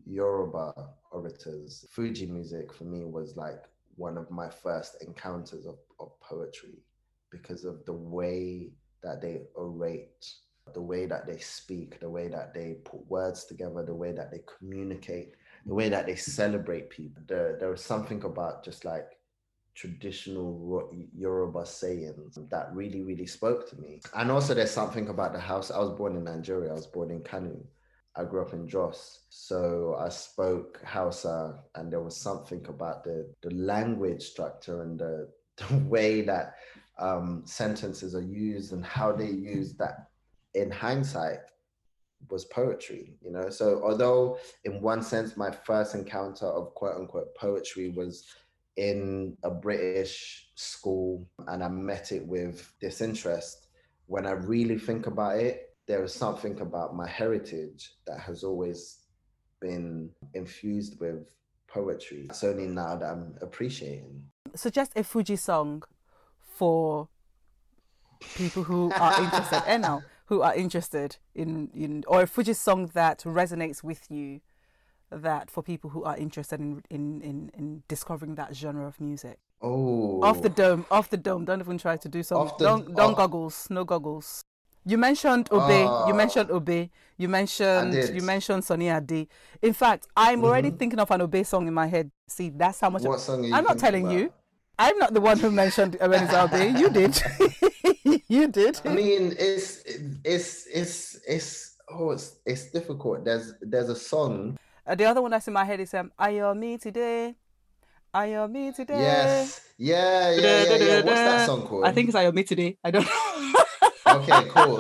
Yoruba orators. Fuji music for me was like one of my first encounters of, of poetry because of the way that they orate, the way that they speak, the way that they put words together, the way that they communicate, the way that they celebrate people. There, there was something about just like traditional Yoruba sayings that really, really spoke to me. And also there's something about the house. I was born in Nigeria. I was born in Kano. I grew up in Jos. So I spoke Hausa, and there was something about the, the language structure and the, the way that um, sentences are used and how they use that in hindsight was poetry, you know? So although in one sense, my first encounter of quote unquote poetry was in a British school and I met it with disinterest, when I really think about it, there is something about my heritage that has always been infused with poetry. It's only now that I'm appreciating. Suggest a Fuji song for people who are interested, and now who are interested in, in, or a Fuji song that resonates with you, that for people who are interested in, in, in, in discovering that genre of music. Oh. Off the dome, off the dome. Don't even try to do something. The, don't don't oh. goggles, no goggles. You mentioned Obe, uh, you mentioned Obe, you mentioned you mentioned Sunny Ade. In fact, I'm mm-hmm. already thinking of an Obe song in my head. See, that's how much what song are you I'm not telling about? you. I'm not the one who mentioned Ebenezer Obey. You did. You did. I mean, it's it's it's it's oh, it's it's difficult. There's there's a song. Uh, the other one that's in my head is um, "Are you me today? Are you me today?" Yes. Yeah, yeah, yeah, yeah. What's that song called? I think it's "Are you me today." I don't know. Okay, cool.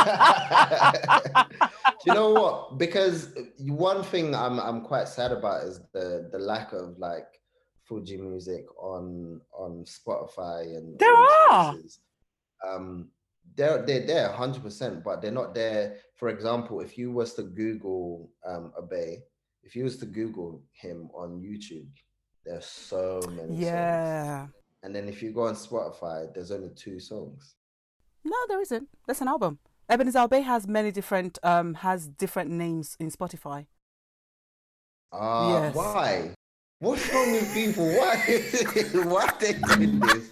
Do you know what? Because one thing I'm I'm quite sad about is the the lack of like Fuji music on on Spotify and there are. Spaces. Um, they're they're there one hundred percent, but they're not there. For example, if you was to Google um Obey, if you was to Google him on YouTube, there's so many yeah. songs. And then if you go on Spotify, there's only two songs. No, there isn't. That's an album. Ebenezer Obey has many different um has different names in Spotify. Ah, uh, yes. Why? What's wrong with people? Why? Why are they doing this?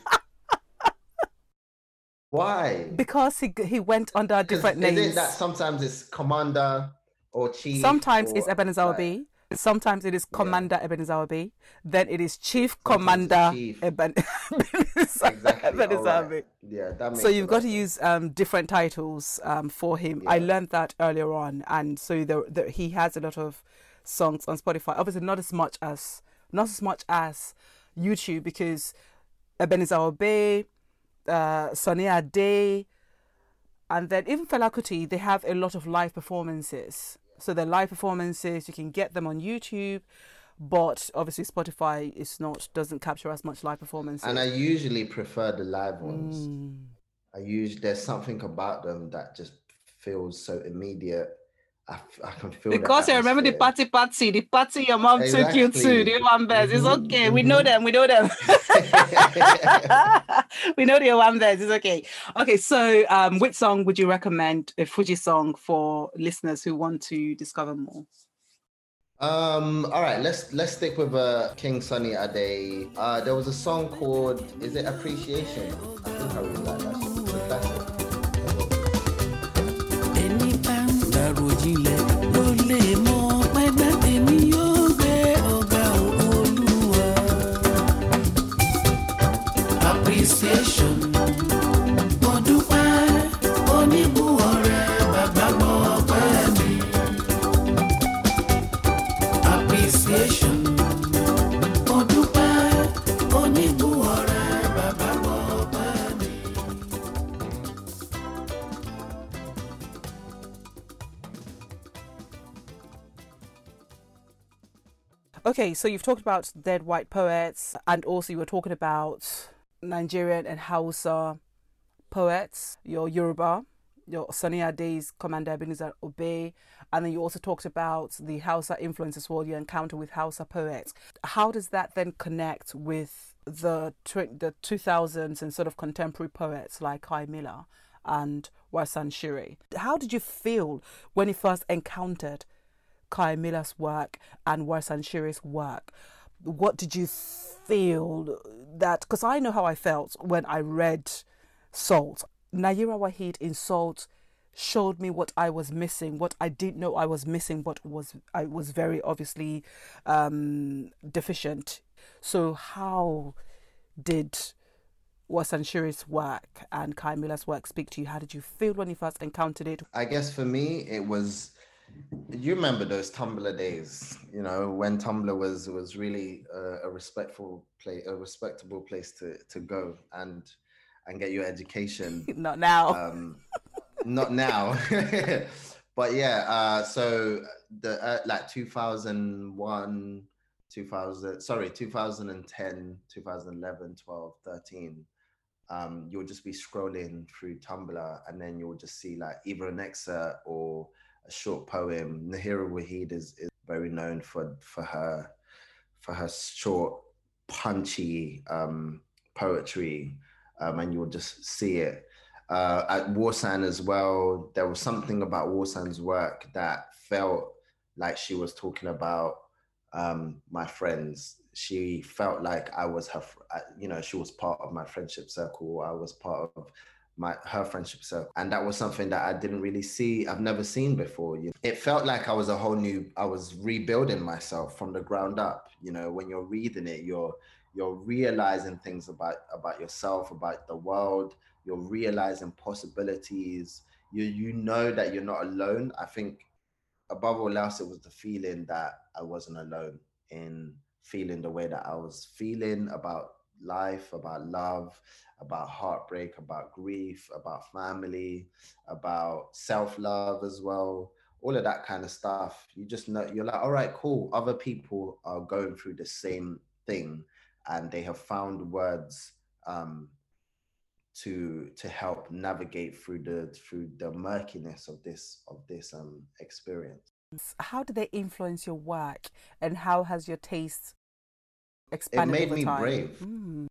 Why? Because he he went under different names. Is it that sometimes it's Commander or Chief? Sometimes or, it's Ebenezer like, Obey. Sometimes it is Commander yeah. Ebenezer Obey. Then it is Chief Sometimes Commander Chief. Eben- exactly. Ebenezer right. Obey. Yeah, that makes so you've got to sense. use um, different titles um, for him. Yeah. I learned that earlier on, and so the, the, he has a lot of songs on Spotify. Obviously, not as much as not as much as YouTube, because Ebenezer Obey, uh, Sunny Ade, and then even Fela Kuti, they have a lot of live performances. So the live performances, you can get them on YouTube, but obviously Spotify is not doesn't capture as much live performances. And I usually prefer the live ones. Mm. I usually there's something about them that just feels so immediate. I, I can feel because you remember the party party, the party your mom exactly. took you to, the one best. It's okay. We know them. We know them. We know the one best. It's okay. Okay. So, um, which song would you recommend, a Fuji song, for listeners who want to discover more? Um. All right. Let's let's stick with uh, King Sunny Ade. Uh, there was a song called, is it Appreciation? I think I really like that song. It's a classic. Àròjinlẹ̀ ló lè mọ pẹ́gbẹ́ tèmi yóò gbé ọ̀gá Olúwa. Appreciation, mo dúpẹ́ oníbù ọ̀rẹ́ bàbá gbọ́ ọpẹ́ mi. Appreciation, mo dúpẹ́ oníbù ọ̀rẹ́ bàbá gbọ́ ọpẹ́ mi. Okay, so you've talked about dead white poets, and also you were talking about Nigerian and Hausa poets, your Yoruba, your Sunny Ade's Commander Ebenezer Obey, and then you also talked about the Hausa influence as well, your encounter with Hausa poets. How does that then connect with the tw- the two thousands and sort of contemporary poets like Kai Miller and Wasan Shire? How did you feel when you first encountered Kai Miller's work and Warsan Shiri's work, what did you feel that, because I know how I felt when I read Salt. Nayyirah Waheed in Salt showed me what I was missing, what I didn't know I was missing, but was I was very obviously um, deficient. So how did Warsan Shiri's work and Kai Miller's work speak to you? How did you feel when you first encountered it? I guess for me, it was, you remember those Tumblr days, you know, when Tumblr was was really a, a respectful place, a respectable place to to go and and get your education. Not now. Um, not now. But yeah, uh, so the uh, like two thousand one, two thousand, sorry, two thousand ten, two thousand eleven, twelve, thirteen. Um, you'll just be scrolling through Tumblr and then you'll just see like either an excerpt or a short poem. Nayyirah Waheed is, is very known for for her for her short, punchy um, poetry, um, and you'll just see it. Uh, at Warsan as well, there was something about Warsan's work that felt like she was talking about um, my friends. She felt like I was her, you know, she was part of my friendship circle. I was part of my her friendship circle. And that was something that I didn't really see, I've never seen before. It felt like I was a whole new, I was rebuilding myself from the ground up. You know, when you're reading it, you're you're realizing things about, about yourself, about the world. You're realizing possibilities. You you know that you're not alone. I think above all else, it was the feeling that I wasn't alone in feeling the way that I was feeling about life, about love, about heartbreak, about grief, about family, about self-love as well. All of that kind of stuff. You just know, you're like, all right, cool. Other people are going through the same thing and they have found words um, to to help navigate through the through the murkiness of this of this um experience. How did they influence your work, and how has your taste expanded? It made over me time? brave. Mm.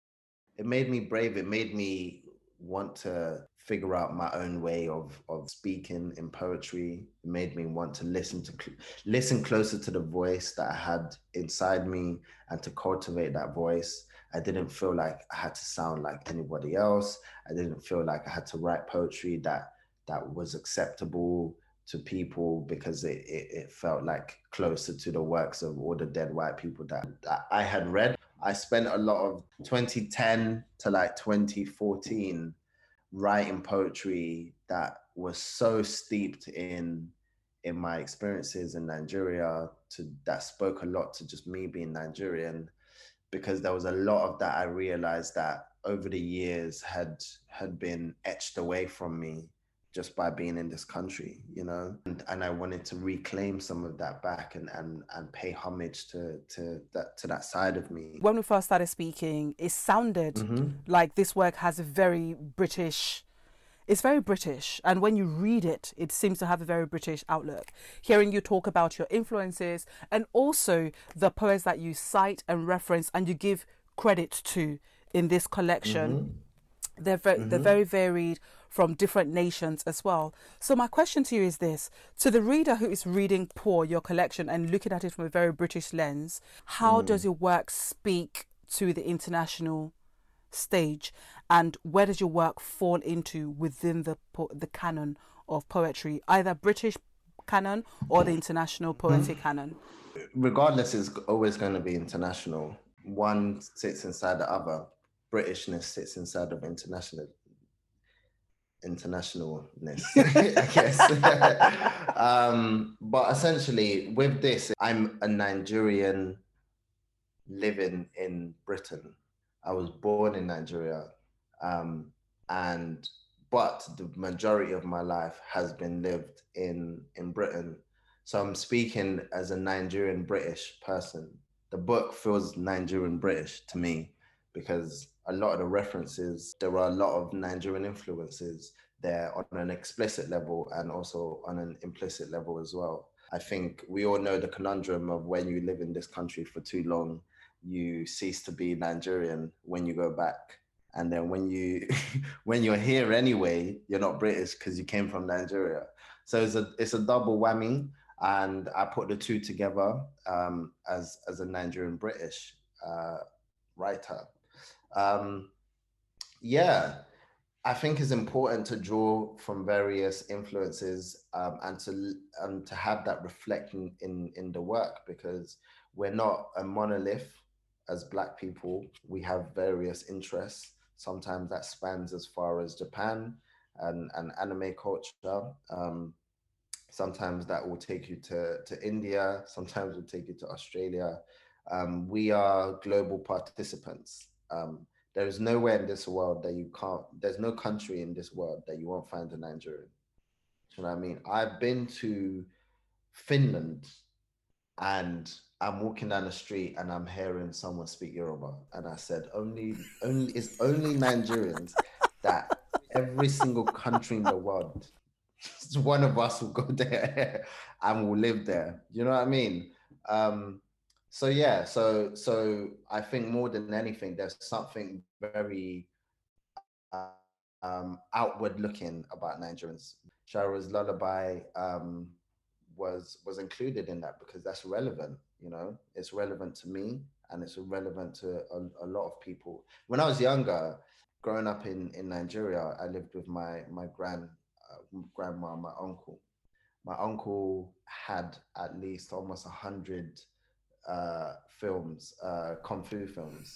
It made me brave. It made me want to figure out my own way of of speaking in poetry. It made me want to listen to listen closer to the voice that I had inside me and to cultivate that voice. I didn't feel like I had to sound like anybody else. I didn't feel like I had to write poetry that that was acceptable to people because it, it, it felt like closer to the works of all the dead white people that, that I had read. I spent a lot of twenty ten to like twenty fourteen writing poetry that was so steeped in in my experiences in Nigeria, to that spoke a lot to just me being Nigerian, because there was a lot of that I realized that over the years had had been etched away from me just by being in this country, you know? And, and I wanted to reclaim some of that back and and, and pay homage to, to, that, to that side of me. When we first started speaking, it sounded mm-hmm. like this work has a very British, it's very British. And when you read it, it seems to have a very British outlook. Hearing you talk about your influences and also the poets that you cite and reference and you give credit to in this collection, mm-hmm. they're, ve- mm-hmm. they're very varied from different nations as well. So my question to you is this: to the reader who is reading Pour, your collection, and looking at it from a very British lens, how mm. does your work speak to the international stage, and where does your work fall into within the po- the canon of poetry, either British canon or the international poetic mm. canon? Regardless, it's always going to be international. One sits inside the other. Britishness sits inside of international internationalness, I guess. um, but essentially, with this, I'm a Nigerian living in Britain. I was born in Nigeria, um, and but the majority of my life has been lived in in Britain. So I'm speaking as a Nigerian British person. The book feels Nigerian British to me because a lot of the references, there are a lot of Nigerian influences there on an explicit level and also on an implicit level as well. I think we all know the conundrum of when you live in this country for too long, you cease to be Nigerian when you go back. And then when you when you're here anyway, you're not British because you came from Nigeria. So it's a it's a double whammy. And I put the two together um, as, as a Nigerian British uh, writer. Um, yeah, I think it's important to draw from various influences um, and to um, to have that reflecting in, in the work, because we're not a monolith as Black people. We have various interests. Sometimes that spans as far as Japan and, and anime culture. Um, sometimes that will take you to, to India. Sometimes will take you to Australia. Um, we are global participants. Um, there is nowhere in this world that you can't, there's no country in this world that you won't find a Nigerian. You know what I mean? I've been to Finland and I'm walking down the street and I'm hearing someone speak Yoruba. And I said, only, only it's only Nigerians that every single country in the world, one of us will go there and will live there. You know what I mean? Um, so yeah, so so I think more than anything, there's something very uh, um, outward looking about Nigerians. Shara's Lullaby um, was was included in that because that's relevant. You know, it's relevant to me and it's relevant to a, a lot of people. When I was younger, growing up in, in Nigeria, I lived with my my grand uh, grandma, my uncle. My uncle had at least almost a hundred uh, films, uh, kung fu films.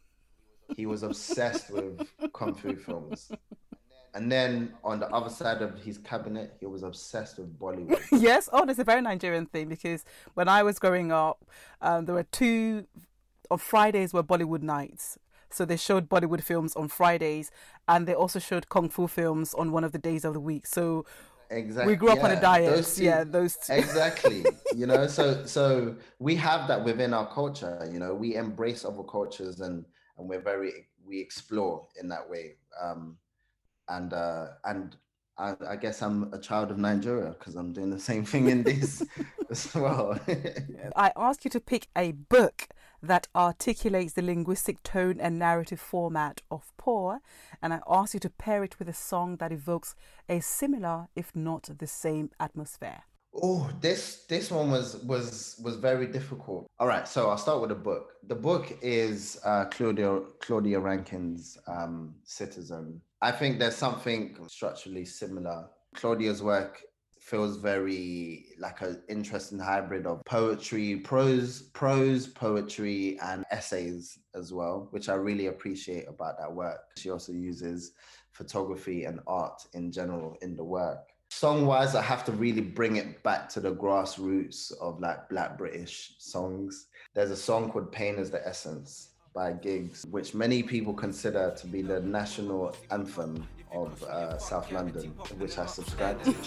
He was obsessed with kung fu films. And then on the other side of his cabinet, he was obsessed with Bollywood. Yes, oh, that's a very Nigerian thing, because when I was growing up, um, there were two, on Fridays were Bollywood nights. So they showed Bollywood films on Fridays, and they also showed Kung Fu films on one of the days of the week. So exactly, we grew up yeah, on a diet. Those two, yeah, those two. Exactly. You know, so so we have that within our culture. You know, we embrace other cultures and and we're very, we explore in that way. Um, and uh, and I, I guess I'm a child of Nigeria because I'm doing the same thing in this as well. I ask you to pick a book that articulates the linguistic tone and narrative format of Poor, and I ask you to pair it with a song that evokes a similar, if not the same, atmosphere. Oh, this this one was was was very difficult. All right, so I'll start with the book. The book is uh, Claudia Claudia Rankine's um, Citizen. I think there's something structurally similar. Claudia's work feels very like an interesting hybrid of poetry, prose, prose, poetry, and essays as well, which I really appreciate about that work. She also uses photography and art in general in the work. Song-wise, I have to really bring it back to the grassroots of like Black British songs. There's a song called Pain is the Essence by Giggs, which many people consider to be the national anthem of uh, South London, which I subscribe to.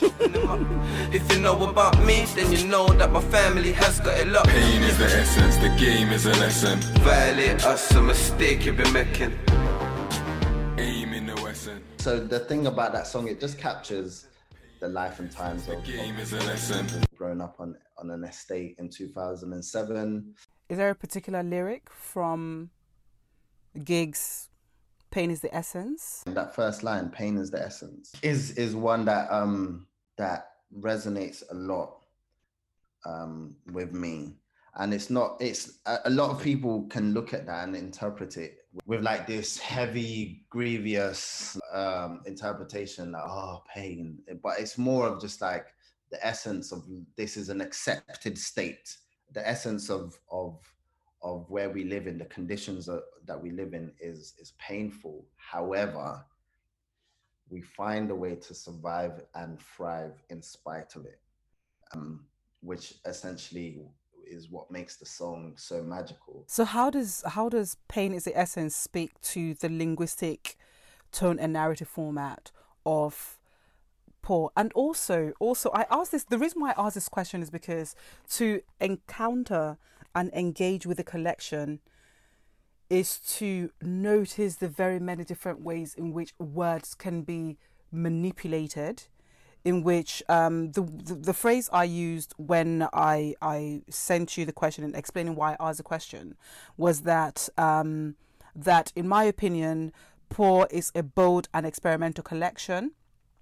If you know about me, then you know that my family has got it locked. Pain is the essence, the game is a lesson. Violate us, a mistake you've been making. Aim in the lesson. So the thing about that song, it just captures the life and times of, game of is a lesson. growing up on, on an estate in two thousand seven. Is there a particular lyric from Giggs' Pain is the Essence? That first line, pain is the essence, is is one that um that resonates a lot um with me. And it's not, it's a, a lot of people can look at that and interpret it with like this heavy, grievous um interpretation, like, oh, pain. But it's more of just like the essence of this is an accepted state, the essence of of of where we live in, the conditions that, that we live in is, is painful. However, we find a way to survive and thrive in spite of it, um, which essentially is what makes the song so magical. So how does how does Pain is the Essence speak to the linguistic tone and narrative format of Poor? And also, also I ask this, the reason why I ask this question is because to encounter and engage with the collection is to notice the very many different ways in which words can be manipulated, in which um, the, the the phrase I used when I I sent you the question and explaining why I asked the question was that um, that in my opinion, Poor is a bold and experimental collection,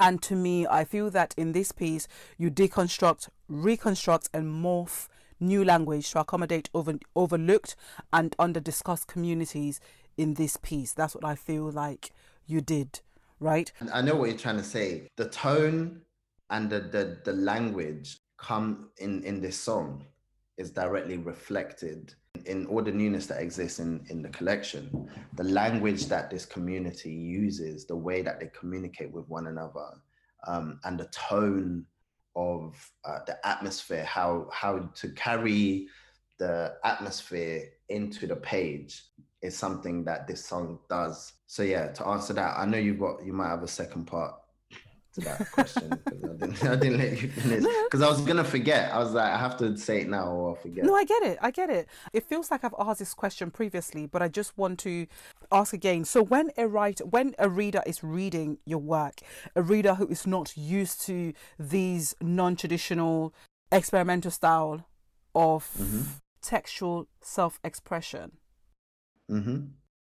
And to me, I feel that in this piece, you deconstruct, reconstruct, and morph new language to accommodate over, overlooked and under-discussed communities in this piece. That's what I feel like you did, right? I know what you're trying to say. The tone and the, the, the language come in, in this song is directly reflected in all the newness that exists in, in the collection. The language that this community uses, the way that they communicate with one another, um, and the tone of uh, the atmosphere, how, how to carry the atmosphere into the page is something that this song does. So yeah, to answer that, I know you've got, you might have a second part to that question, because I didn't, I didn't let you finish, because I was gonna forget. I was like, I have to say it now or I'll forget. No, I get it. I get it. It feels like I've asked this question previously, but I just want to ask again. So when a writer, when a reader is reading your work, a reader who is not used to these non-traditional experimental style of mm-hmm. textual self-expression, mm-hmm.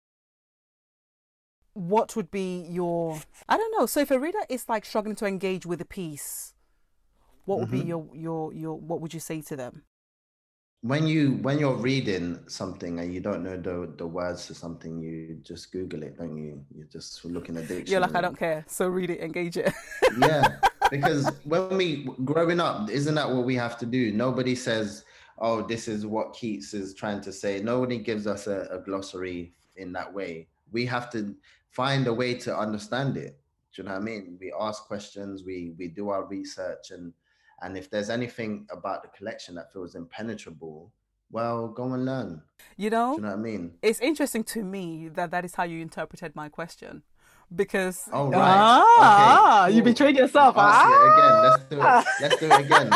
what would be your, I don't know. So if a reader is like struggling to engage with a piece, what would mm-hmm. be your, your, your, what would you say to them? When you, when you're reading something and you don't know the, the words to something, you just Google it, don't you? You just look in the dictionary. You're like, I don't care. So read it, engage it. Yeah. Because when we, growing up, isn't that what we have to do? Nobody says, oh, this is what Keats is trying to say. Nobody gives us a, a glossary in that way. We have to find a way to understand it. Do you know what I mean? We ask questions, we we do our research, and and if there's anything about the collection that feels impenetrable, well, go and learn. You know, do you know what I mean? It's interesting to me that that is how you interpreted my question. Because oh right, ah, okay, cool. You betrayed yourself. Ask ah. it again. Let's do it. Let's do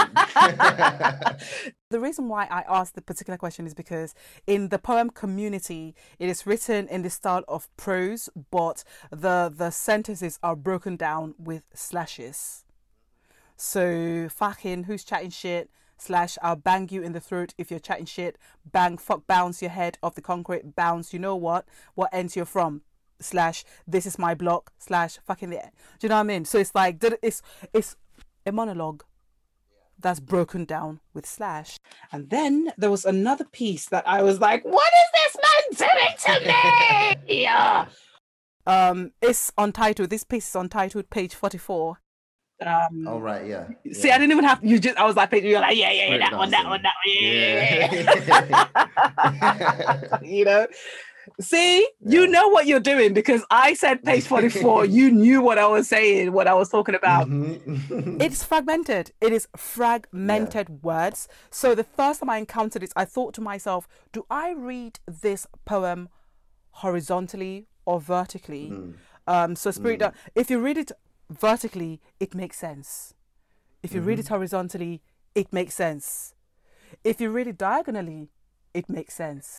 it again. The reason why I asked the particular question is because in the poem community, it is written in the style of prose, but the the sentences are broken down with slashes. So fucking who's chatting shit, slash I'll bang you in the throat if you're chatting shit, bang fuck bounce your head off the concrete, bounce you know what, what ends you're from, slash this is my block, slash fucking the, do you know what I mean? So it's like it's it's a monologue that's broken down with slash. And then there was another piece that I was like, what is this man doing to me? Yeah. Um it's untitled. This piece is untitled, page forty-four. Um, oh right, yeah. See, yeah. I didn't even have you just I was like, you're like, yeah, yeah, yeah, that one, that one, that one, yeah. yeah. You know? See, yeah. You know what you're doing, because I said page forty-four. You knew what I was saying, what I was talking about. Mm-hmm. It's fragmented. It is fragmented yeah. words. So the first time I encountered it, I thought to myself, do I read this poem horizontally or vertically? Mm. Um, so Spirit, mm. if you read it vertically, it makes sense. If you mm-hmm. read it horizontally, it makes sense. If you read it diagonally, it makes sense.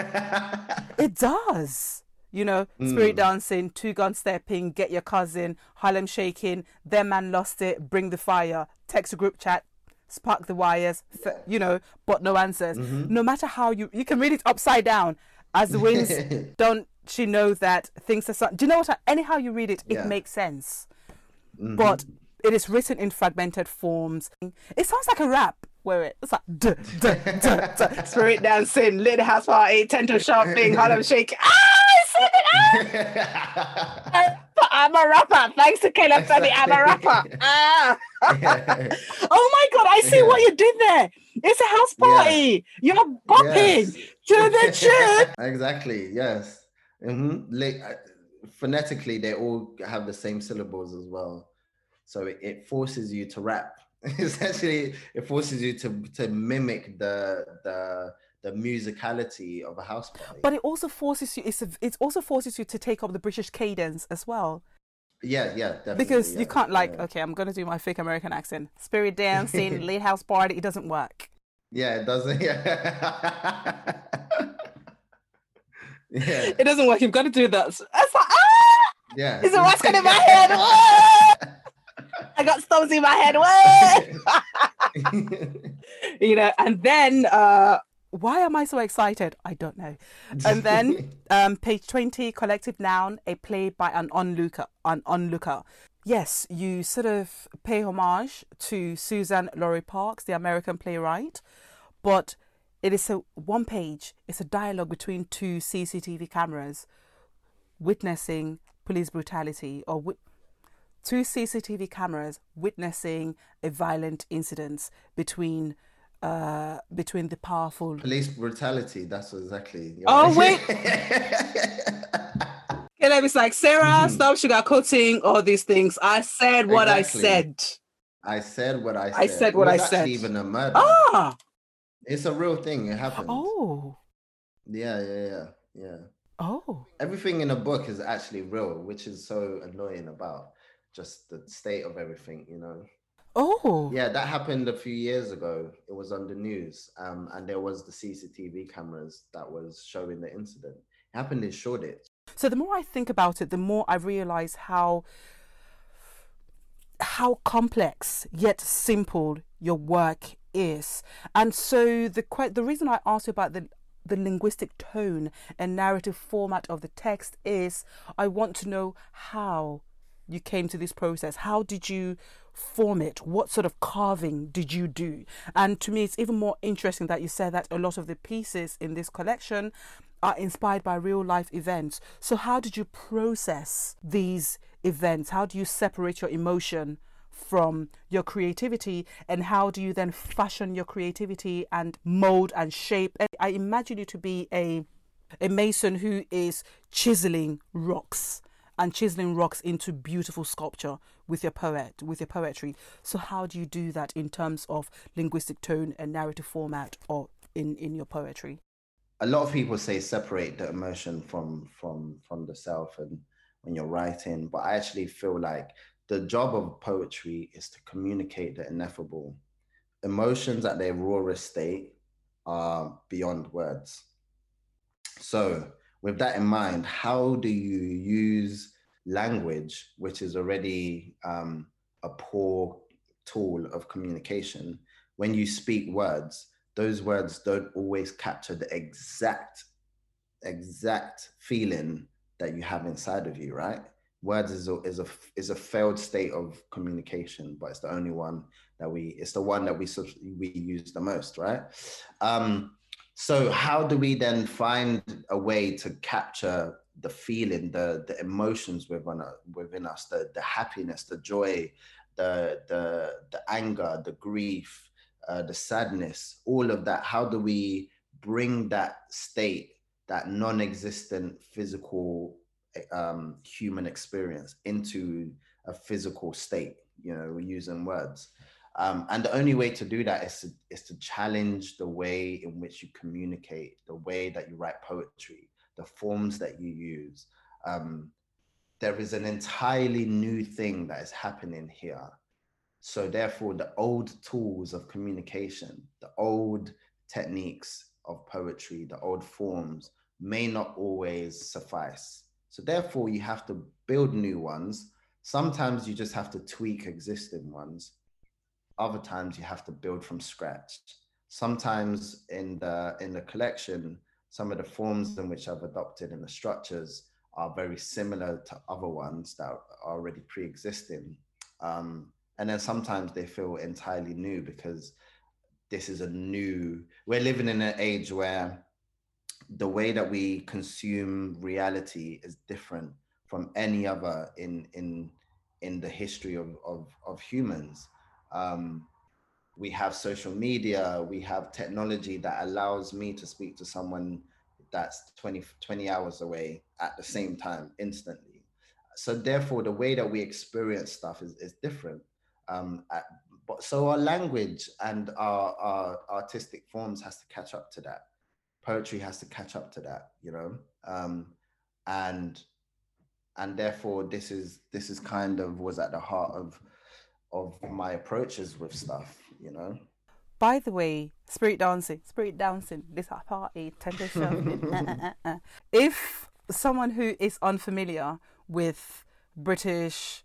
It does. You know, mm. Spirit dancing, two gun stepping, get your cousin, Harlem shaking, their man lost it, bring the fire, text a group chat, spark the wires, f- you know, but no answers. Mm-hmm. No matter how you, you can read it upside down. As the winds, don't she know that things are, so, do you know what, I, anyhow you read it, it yeah. makes sense. Mm-hmm. But it is written in fragmented forms. It sounds like a rap. Where it, it's like duh, duh, duh, duh. Spirit dancing, lit house party, tento shopping, Harlem shaking. Ah, I said it. Ah! I'm a rapper. Thanks to Caleb Femi, I'm a rapper. Ah. Oh my God, I see yeah. what you did there. It's a house party. Yeah. You're bopping yes. to the tune. Exactly. Yes. Mm-hmm. Like, uh, phonetically, they all have the same syllables as well, so it, it forces you to rap. Essentially, it forces you to to mimic the the the musicality of a house party. But it also forces you. It's a, it also forces you to take up the British cadence as well. Yeah, yeah, definitely. Because yeah, you can't like, yeah. okay, I'm gonna do my fake American accent. Spirit dancing, late house party. It doesn't work. Yeah, it doesn't. Yeah. Yeah. It doesn't work. You've got to do that. It's like, ah! Yeah. It's a rascal in my head. Whoa! I got stones in my head. Whoa! You know, and then uh, why am I so excited? I don't know. And then um, page twenty, collective noun, a play by an onlooker. An onlooker. yes, you sort of pay homage to Susan Laurie Parks, the American playwright, but it is a one page, it's a dialogue between two C C T V cameras witnessing police brutality, or wi- two C C T V cameras witnessing a violent incident between uh, between the powerful... Police brutality, that's exactly... Oh, wait! Caleb is like, Sarah, stop sugarcoating all these things. I said what Exactly. I said. I said what I said. I said It what was I actually said. even a murder. Ah! It's a real thing. It happened. Oh. Yeah, yeah, yeah, yeah. Oh. Everything in a book is actually real, which is so annoying about just the state of everything, you know? Oh. Yeah, that happened a few years ago. It was on the news, um, and there was the C C T V cameras that was showing the incident. It happened in Shoreditch. So the more I think about it, the more I realize how how complex yet simple your work is. And so the que- the reason I asked you about the the linguistic tone and narrative format of the text is I want to know how you came to this process. How did you form it? What sort of carving did you do? And to me, it's even more interesting that you said that a lot of the pieces in this collection are inspired by real life events. So how did you process these events? How do you separate your emotion from your creativity, and how do you then fashion your creativity and mold and shape? I imagine you to be a a mason who is chiseling rocks and chiseling rocks into beautiful sculpture with your poet, with your poetry. So how do you do that in terms of linguistic tone and narrative format or in, in your poetry? A lot of people say separate the emotion from from from the self and when you're writing, but I actually feel like the job of poetry is to communicate the ineffable. Emotions at their rawest state are beyond words. So with that in mind, how do you use language, which is already um, a poor tool of communication? When you speak words, those words don't always capture the exact, exact feeling that you have inside of you, right? Words is a, is a is a failed state of communication, but it's the only one that we, it's the one that we we use the most, right? Um, so how do we then find a way to capture the feeling, the the emotions within within us, the the happiness, the joy, the the the anger, the grief, uh, the sadness, all of that? How do we bring that state, that non-existent physical um, human experience into a physical state? You know, we're using words. Um, and the only way to do that is to, is to challenge the way in which you communicate, the way that you write poetry, the forms that you use. Um, there is an entirely new thing that is happening here. So therefore, the old tools of communication, the old techniques of poetry, the old forms may not always suffice. So therefore, you have to build new ones. Sometimes you just have to tweak existing ones. Other times you have to build from scratch. Sometimes in the in the collection, some of the forms in which I've adopted and the structures are very similar to other ones that are already pre-existing. Um, and then sometimes they feel entirely new because this is a new, we're living in an age where the way that we consume reality is different from any other in in in the history of of, of humans. Um, we have social media, we have technology that allows me to speak to someone that's twenty, twenty hours away at the same time, instantly. So therefore, the way that we experience stuff is, is different. Um, at, but, so our language and our, our artistic forms has to catch up to that. Poetry has to catch up to that, you know? Um, and and therefore, this is this is kind of was at the heart of of my approaches with stuff, you know. By the way, spirit dancing, spirit dancing, this party, tender shuffling. uh, uh, uh, uh. If someone who is unfamiliar with British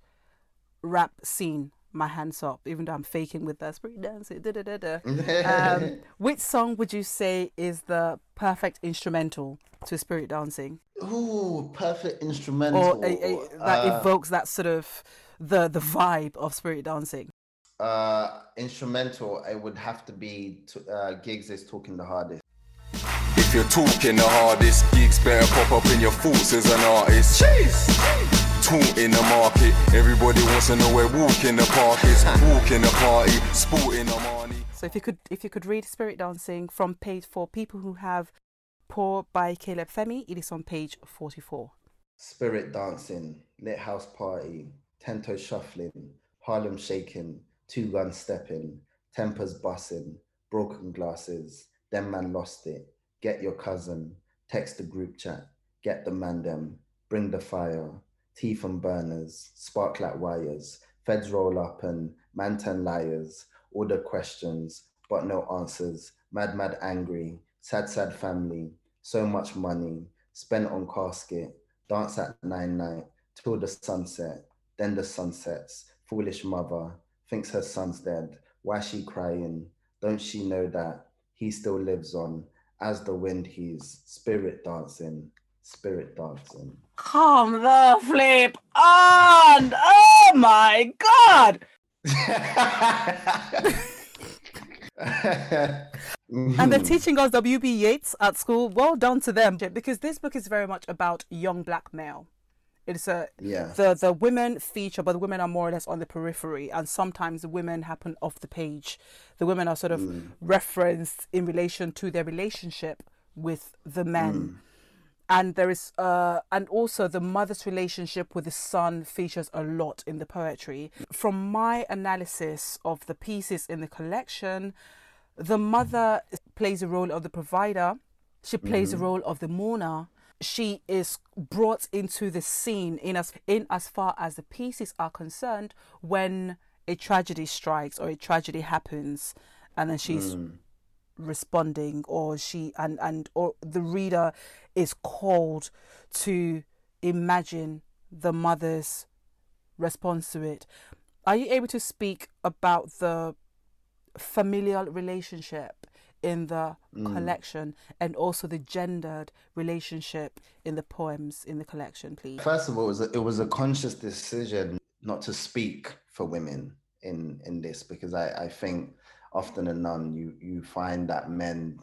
rap scene, my hands up, even though I'm faking with the spirit dancing, da, da, da, da. Um, which song would you say is the perfect instrumental to spirit dancing? Ooh, perfect instrumental. Or a, a, that uh, evokes that sort of the the vibe of spirit dancing? Uh, instrumental, it would have to be t- uh, Gigs is Talking the Hardest. If you're talking the hardest, gigs better pop up in your thoughts as an artist. Jeez. Talk in the market, everybody wants to know where walk in the park is. Walk in the party, sport in the money. So if you could if you could read Spirit Dancing from page for people who have Poor by Caleb Femi, it is on page forty-four. Spirit Dancing, Lit House Party, Ten Toe Shuffling, Harlem Shaking, Two Gun Stepping, Tempers Bussin', Broken Glasses, Them Man Lost It, Get Your Cousin, Text the Group Chat, Get the Man Them, Bring the Fire, Teeth and Burners, Spark Like Wires, Feds Roll Up and Man Ten Liars, All the Questions, But No Answers, Mad Mad Angry, Sad Sad Family, So Much Money, Spent on Casket, Dance at Nine Night, Till the Sunset, Then the Sunsets, Foolish Mother, Thinks her son's dead, Why she crying? Don't she know that he still lives on? As the wind he's, Spirit Dancing, Spirit Dancing. Come the flip on! Oh my God! And they're teaching us W B Yeats at school. Well done to them, because this book is very much about young black male. It's a yeah. the the women feature, but the women are more or less on the periphery, and sometimes the women happen off the page. The women are sort of mm. referenced in relation to their relationship with the men. Mm. And there is, uh, and also the mother's relationship with the son features a lot in the poetry. From my analysis of the pieces in the collection, the mother plays the role of the provider. She plays mm-hmm. the role of the mourner. She is brought into the scene in as in as far as the pieces are concerned when a tragedy strikes or a tragedy happens, and then she's mm. responding, or she and and or the reader is called to imagine the mother's response to it. Are you able to speak about the familial relationship in the mm. collection, and also the gendered relationship in the poems in the collection, please? First of all, it was a, it was a conscious decision not to speak for women in in this, because I, I think often and none you you find that men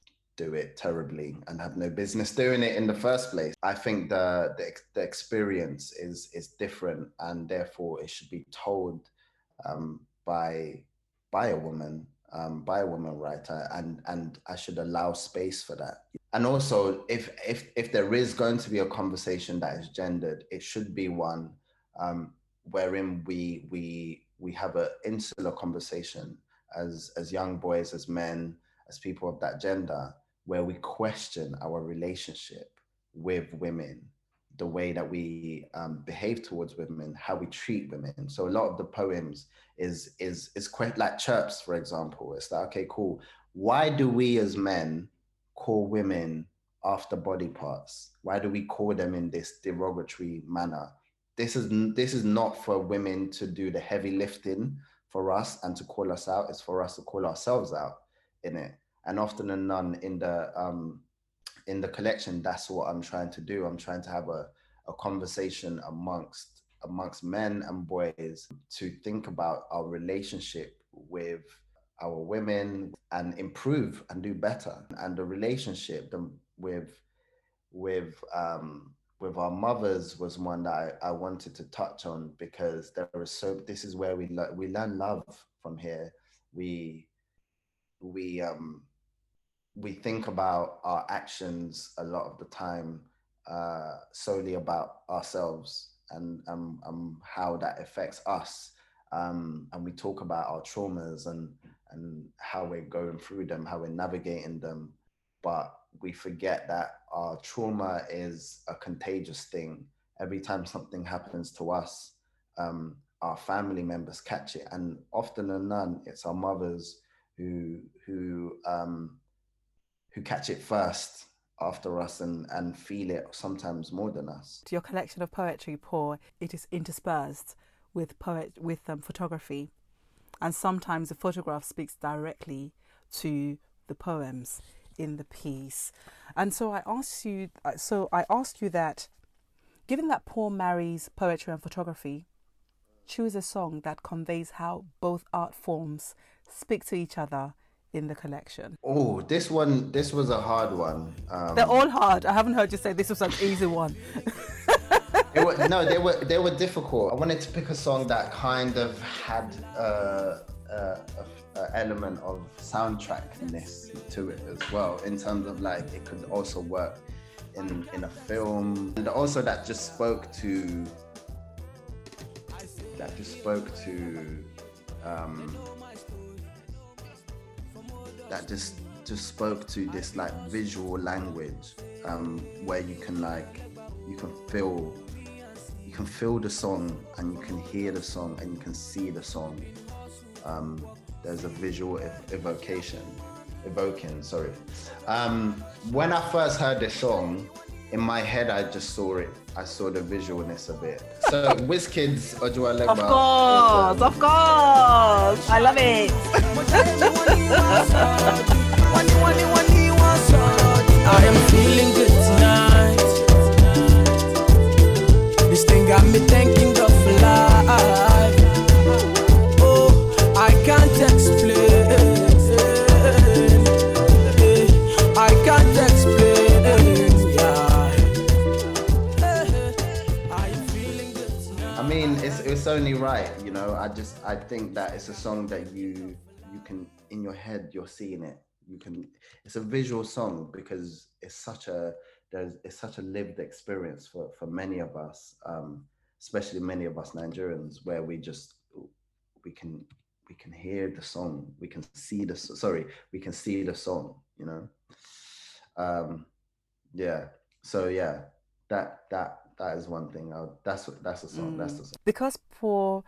do it terribly and have no business doing it in the first place. I think the the, the experience is is different, and therefore it should be told um, by by a woman, um, by a woman writer, and and I should allow space for that. And also, if if if there is going to be a conversation that is gendered, it should be one um, wherein we we we have an insular conversation as as young boys, as men, as people of that gender, where we question our relationship with women, the way that we um, behave towards women, how we treat women. So a lot of the poems is is is quite like chirps, for example. It's like, okay, cool. Why do we as men call women after body parts? Why do we call them in this derogatory manner? This is this is not for women to do the heavy lifting for us and to call us out. It's for us to call ourselves out in it. And often and none in the um, in the collection, that's what I'm trying to do. I'm trying to have a, a conversation amongst amongst men and boys to think about our relationship with our women and improve and do better. And the relationship with with um, with our mothers was one that I, I wanted to touch on, because there is so this is where we le- we learn love from here. We we um we think about our actions a lot of the time uh, solely about ourselves and um, um, how that affects us. Um, and we talk about our traumas and, and how we're going through them, how we're navigating them. But we forget that our trauma is a contagious thing. Every time something happens to us, um, our family members catch it. And often than none, it's our mothers who, who, um, who catch it first after us and, and feel it sometimes more than us. Your collection of poetry, Paul, it is interspersed with poet with um, photography, and sometimes the photograph speaks directly to the poems in the piece. And so I asked you, so I asked you that, given that Paul marries poetry and photography, choose a song that conveys how both art forms speak to each other in the collection? Oh, this one, this was a hard one. Um, They're all hard. I haven't heard you say this was an easy one. They were, no, they were they were difficult. I wanted to pick a song that kind of had uh, uh, a, a element of soundtrackness to it as well, in terms of like it could also work in in a film, and also that just spoke to that just spoke to um, that just just spoke to this like visual language um, where you can like you can feel. You can feel the song and you can hear the song and you can see the song. Um, there's a visual ev- evocation, evoking, sorry. Um, when I first heard this song, in my head, I just saw it. I saw the visualness of it. So Wizkid's Ojuelegba. Of course, is, um, of course. I love it. I am feeling good tonight. This thing got me thanking God for life. Oh, I can't explain. I can't explain. Yeah. I am feeling good tonight. I mean, it's it's only right, you know. I just I think that it's a song that you you can in your head you're seeing it. You can. It's a visual song because it's such a. There's, it's such a lived experience for, for many of us, um, especially many of us Nigerians, where we just we can we can hear the song, we can see the sorry, we can see the song, you know. Um, yeah. So yeah, that that that is one thing. I'll, that's that's a song. Mm. That's the song. Because Poor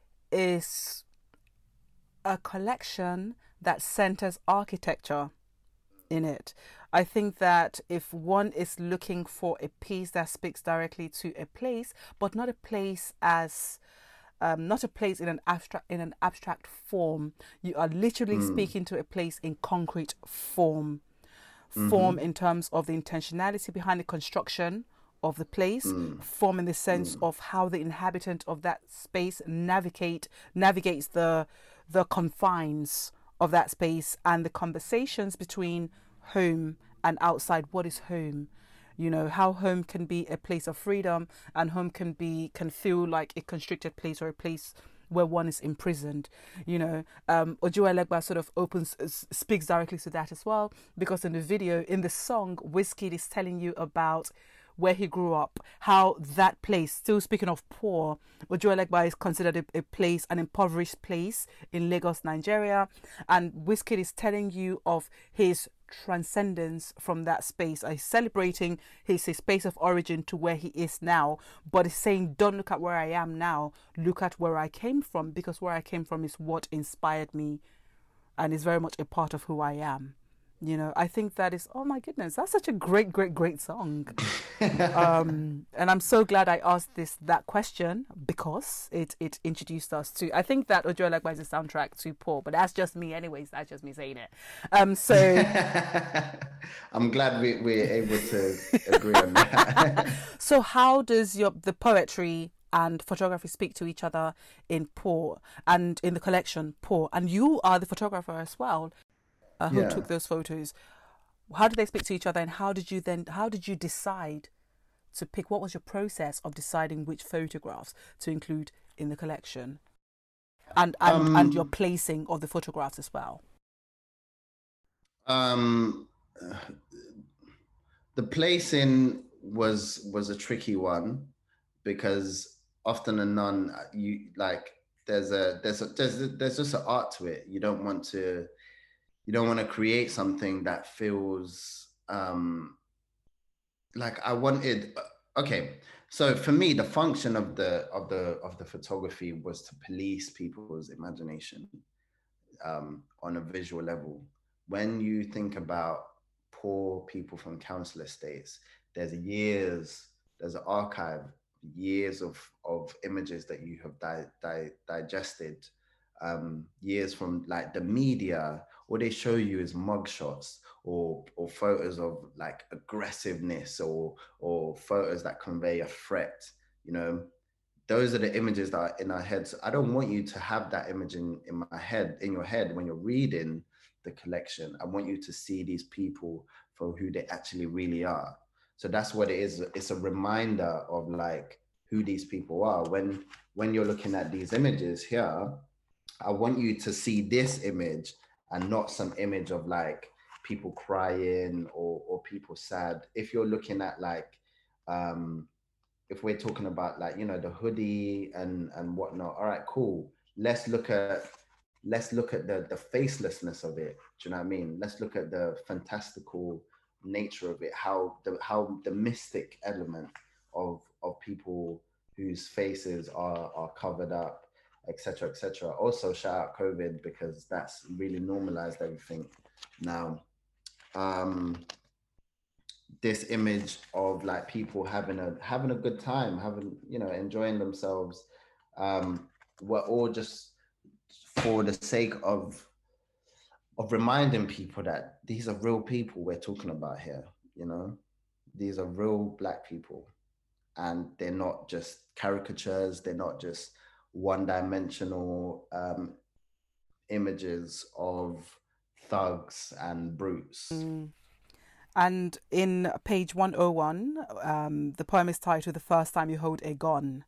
is a collection that centers architecture in it. I think that if one is looking for a piece that speaks directly to a place, but not a place as um, not a place in an abstract in an abstract form, you are literally mm. speaking to a place in concrete form, mm-hmm. form in terms of the intentionality behind the construction of the place, mm. form in the sense mm. of how the inhabitant of that space navigate navigates the the confines of that space and the conversations between home and outside. What is home? You know, how home can be a place of freedom and home can be can feel like a constricted place or a place where one is imprisoned. You know, um, Ojuelegba sort of opens speaks directly to that as well, because in the video, in the song, Wizkid is telling you about where he grew up, how that place, still speaking of poor, Ojuelegba is considered a, a place, an impoverished place in Lagos, Nigeria. And Wizkid is telling you of his transcendence from that space. He's celebrating his, his space of origin to where he is now, but he's saying, don't look at where I am now, look at where I came from, because where I came from is what inspired me and is very much a part of who I am. You know, I think that is, oh my goodness, that's such a great, great, great song. um, and I'm so glad I asked this that question because it, it introduced us to, I think that Ojuelegba is a soundtrack to Poor, but that's just me anyways, that's just me saying it. Um, so I'm glad we, we're able to agree on that. So how does your the poetry and photography speak to each other in Poor and in the collection Poor? And you are the photographer as well. Uh, who yeah. took those photos? How did they speak to each other, and how did you then? How did you decide to pick? What was your process of deciding which photographs to include in the collection, and and, um, and your placing of the photographs as well? Um, the placing was was a tricky one because often and none, you like there's a there's a there's a, there's just an art to it. You don't want to. You don't want to create something that feels um, like I wanted. Okay, so for me, the function of the of the of the photography was to police people's imagination um, on a visual level. When you think about poor people from council estates, there's years, there's an archive, years of of images that you have di di digested, um, years from like the media. What they show you is mugshots or or photos of like aggressiveness or or photos that convey a threat. You know, those are the images that are in our heads. I don't want you to have that image in, in my head, in your head when you're reading the collection. I want you to see these people for who they actually really are. So that's what it is. It's a reminder of like who these people are. When, when you're looking at these images here, I want you to see this image and not some image of like people crying or, or people sad. If you're looking at like, um, if we're talking about like, you know, the hoodie and, and whatnot, all right, cool. Let's look at, let's look at the, the facelessness of it. Do you know what I mean? Let's look at the fantastical nature of it, how the, how the mystic element of, of people whose faces are, are covered up, et cetera, et cetera. Also shout out COVID because that's really normalized everything now. Um, this image of like people having a having a good time, having, you know, enjoying themselves. Um, we're all just for the sake of of reminding people that these are real people we're talking about here, you know? These are real Black people and they're not just caricatures, they're not just one-dimensional um, images of thugs and brutes. Mm. And in page one oh one, um, the poem is titled "The First Time You Hold a Gun."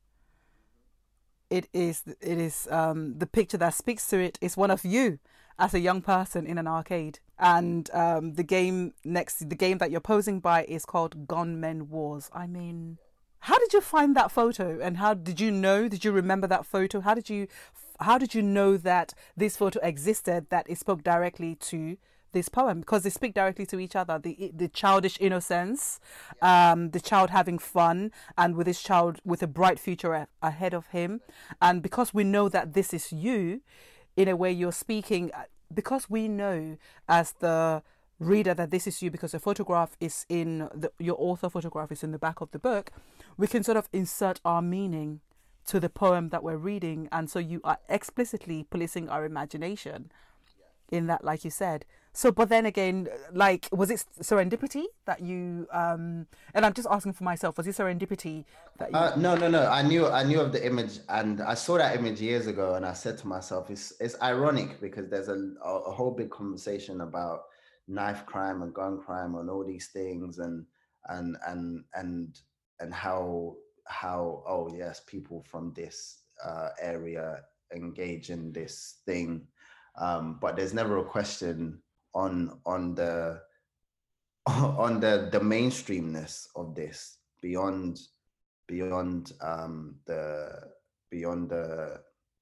It is it is um, the picture that speaks to it is one of you as a young person in an arcade, and um, the game next the game that you're posing by is called Gunmen Wars. I mean, how did you find that photo, and how did you know? Did you remember that photo? How did you how did you know that this photo existed? That it spoke directly to this poem, because they speak directly to each other. The the childish innocence, um, the child having fun, and with his child with a bright future a- ahead of him. And because we know that this is you, in a way you're speaking, because we know as the reader that this is you, because the photograph is in the, your author photograph is in the back of the book, we can sort of insert our meaning to the poem that we're reading, and so you are explicitly policing our imagination in that, like you said. So, but then again, like, was it serendipity that you, um, and I'm just asking for myself, was it serendipity that you... Uh, no, no, no. I knew, I knew of the image, and I saw that image years ago, and I said to myself, it's, it's ironic because there's a, a, a whole big conversation about knife crime and gun crime and all these things, and, and, and, and, and how, how, oh yes, people from this uh, area engage in this thing. Um, but there's never a question on on the on the the mainstreamness of this beyond beyond um the beyond the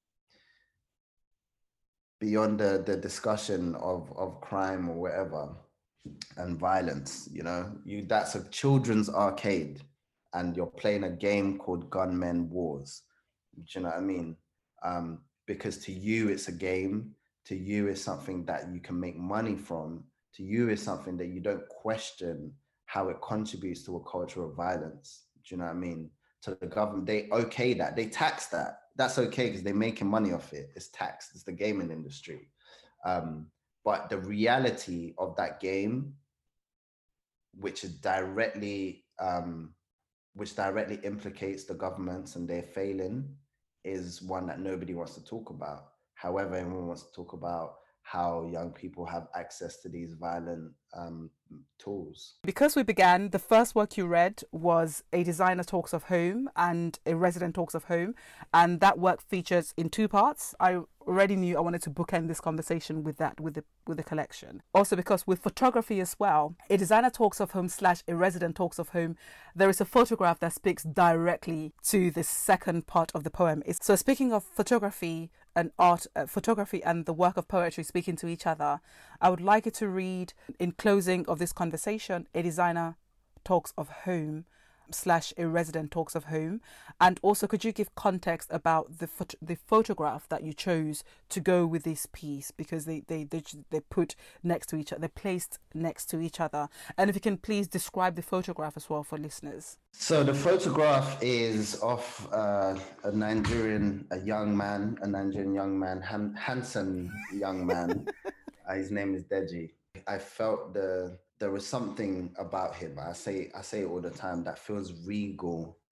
beyond the the discussion of of crime or whatever and violence. You know, you that's a children's arcade and you're playing a game called Gunmen Wars. Do you know what I mean? Um, because to you it's a game. To you is something that you can make money from. To you is something that you don't question how it contributes to a culture of violence. Do you know what I mean? To the government, they okay that, they tax that. That's okay because they're making money off it. It's taxed, it's the gaming industry. Um, but the reality of that game, which is directly, um, which directly implicates the governments and they're failing, is one that nobody wants to talk about. However, everyone wants to talk about how young people have access to these violent um, tools. Because we began, the first work you read was A Designer Talks of Home and A Resident Talks of Home. And that work features in two parts. I already knew I wanted to bookend this conversation with that, with the with the collection. Also because with photography as well, A Designer Talks of Home slash A Resident Talks of Home, there is a photograph that speaks directly to the second part of the poem. It's, so speaking of photography and art, uh, photography and the work of poetry speaking to each other, I would like you to read, in closing of this conversation, A Designer Talks of Home slash A Resident Talks of Home. And also, could you give context about the phot- the photograph that you chose to go with this piece, because they they they, they put next to each other, they're placed next to each other. And if you can please describe the photograph as well for listeners. So the photograph is of uh, a Nigerian, a young man, a Nigerian young man, han- handsome young man. uh, his name is Deji. I felt the there was something about him. I say I say it all the time that feels regal,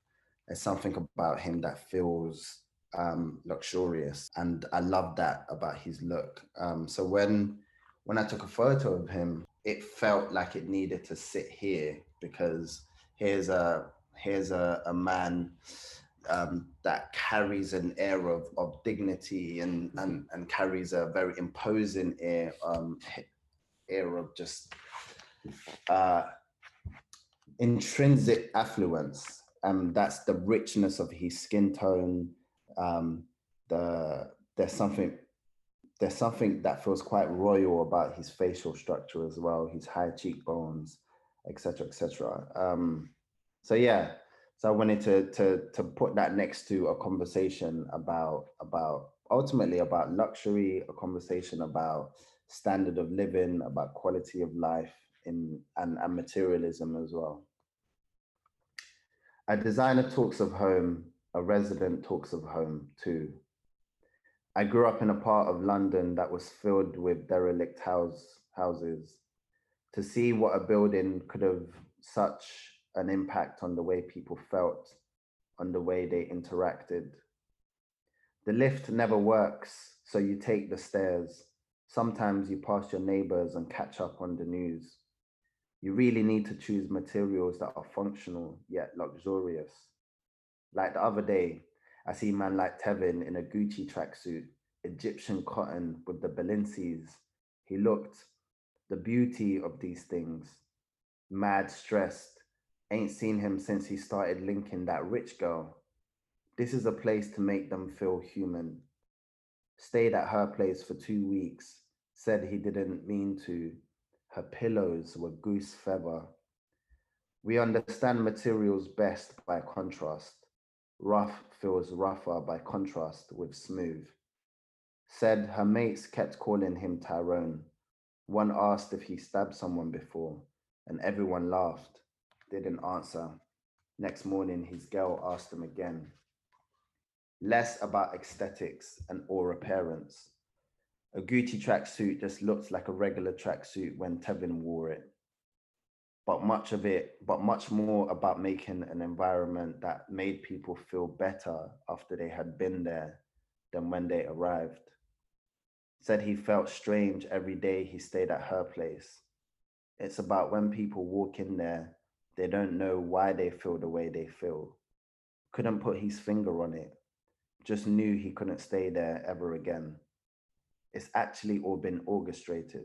There's something about him that feels um, luxurious, and I love that about his look. Um, so when when I took a photo of him, it felt like it needed to sit here, because here's a here's a, a man um, that carries an air of, of dignity and, and and carries a very imposing air um, air of just uh, intrinsic affluence. Um, that's the richness of his skin tone. Um, the there's something there's something that feels quite royal about his facial structure as well. His high cheekbones, et cetera, et cetera. Um, so yeah, so I wanted to to to put that next to a conversation about about ultimately about luxury, a conversation about standard of living, about quality of life, in and, and materialism as well. A designer talks of home, a resident talks of home too. I grew up in a part of London that was filled with derelict house, houses. To see what a building could have such an impact on the way people felt, on the way they interacted. The lift never works, so you take the stairs. Sometimes you pass your neighbors and catch up on the news. You really need to choose materials that are functional yet luxurious. Like the other day, I see a man like Tevin in a Gucci tracksuit, Egyptian cotton with the Balenci's. He looked the beauty of these things, mad stressed. Ain't seen him since he started linking that rich girl. This is a place to make them feel human. Stayed at her place for two weeks, said he didn't mean to. Her pillows were goose feather. We understand materials best by contrast. Rough feels rougher by contrast with smooth. Said her mates kept calling him Tyrone. One asked if he stabbed someone before, and everyone laughed. Didn't answer. Next morning, his girl asked him again. Less about aesthetics and or appearance. A Gucci tracksuit just looked like a regular tracksuit when Tevin wore it. But much of it, but much more about making an environment that made people feel better after they had been there than when they arrived. Said he felt strange every day he stayed at her place. It's about when people walk in there, they don't know why they feel the way they feel. Couldn't put his finger on it. Just knew he couldn't stay there ever again. It's actually all been orchestrated.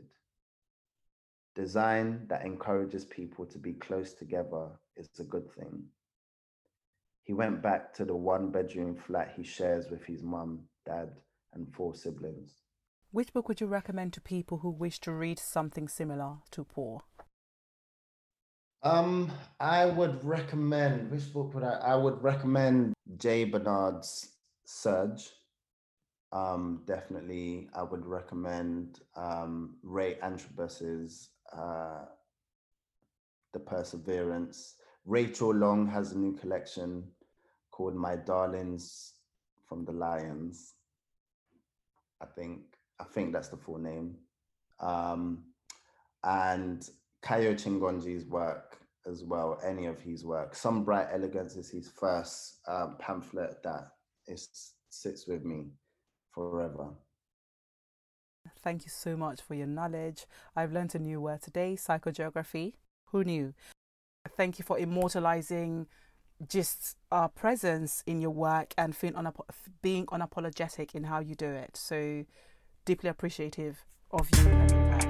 Design that encourages people to be close together is a good thing. He went back to the one bedroom flat he shares with his mum, dad, and four siblings. Which book would you recommend to people who wish to read something similar to Poor? Um, I would recommend, which book would I, I would recommend J. Bernard's Surge. Um, definitely, I would recommend um, Ray Antrobus's uh, The Perseverance. Rachel Long has a new collection called My Darlings from the Lions. I think I think that's the full name. Um, and Kayo Chingonji's work as well, any of his work. Some Bright Elegance is his first um, pamphlet that is, sits with me forever. Thank you so much for your knowledge. I've learned a new word today, psychogeography. Who knew? Thank you for immortalizing just our presence in your work and being, unap- being unapologetic in how you do it. So deeply appreciative of you and your work.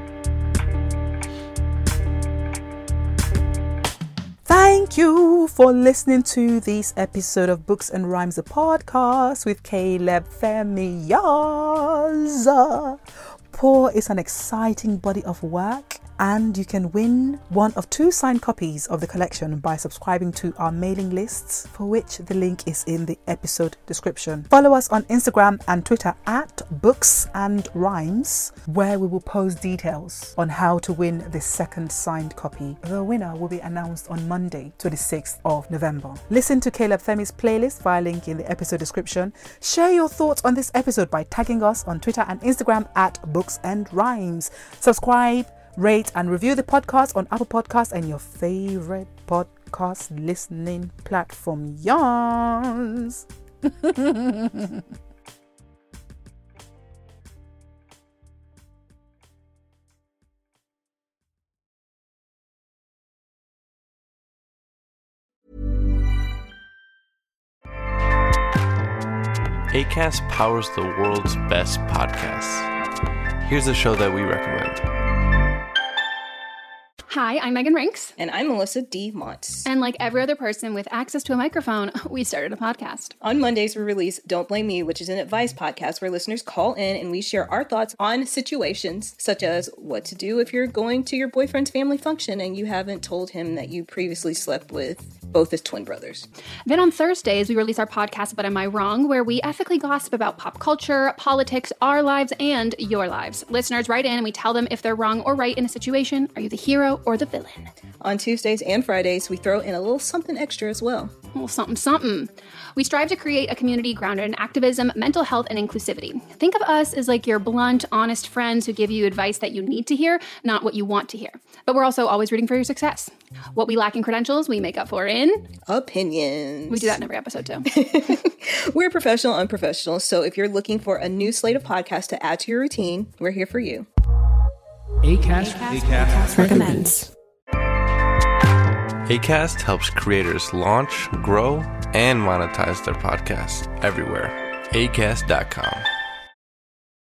Thank you for listening to this episode of Books and Rhymes, the podcast with Caleb Femiyaza. Poor is an exciting body of work, and you can win one of two signed copies of the collection by subscribing to our mailing lists, for which the link is in the episode description. Follow us on Instagram and Twitter at Books and Rhymes, where we will post details on how to win the second signed copy. The winner will be announced on Monday, twenty-sixth of November. Listen to Caleb Femi's playlist via link in the episode description. Share your thoughts on this episode by tagging us on Twitter and Instagram at Books and Rhymes. Subscribe, rate and review the podcast on Apple Podcasts and your favorite podcast podcast listening platform. Yes. Acast powers the world's best podcasts. Here's a show that we recommend. Hi, I'm Megan Rinks. And I'm Melissa D. Montz. And like every other person with access to a microphone, we started a podcast. On Mondays, we release Don't Blame Me, which is an advice podcast where listeners call in and we share our thoughts on situations such as what to do if you're going to your boyfriend's family function and you haven't told him that you previously slept with both his twin brothers. Then on Thursdays, we release our podcast, But Am I Wrong?, where we ethically gossip about pop culture, politics, our lives, and your lives. Listeners write in and we tell them if they're wrong or right in a situation. Are you the hero or the villain? On Tuesdays and Fridays, we throw in a little something extra as well. A little something, something. We strive to create a community grounded in activism, mental health, and inclusivity. Think of us as like your blunt, honest friends who give you advice that you need to hear, not what you want to hear. But we're also always rooting for your success. What we lack in credentials, we make up for in opinions. We do that in every episode too. We're professional, unprofessional. So if you're looking for a new slate of podcasts to add to your routine, we're here for you. Acast, Acast, Acast recommends. Acast helps creators launch, grow, and monetize their podcasts everywhere. Acast dot com.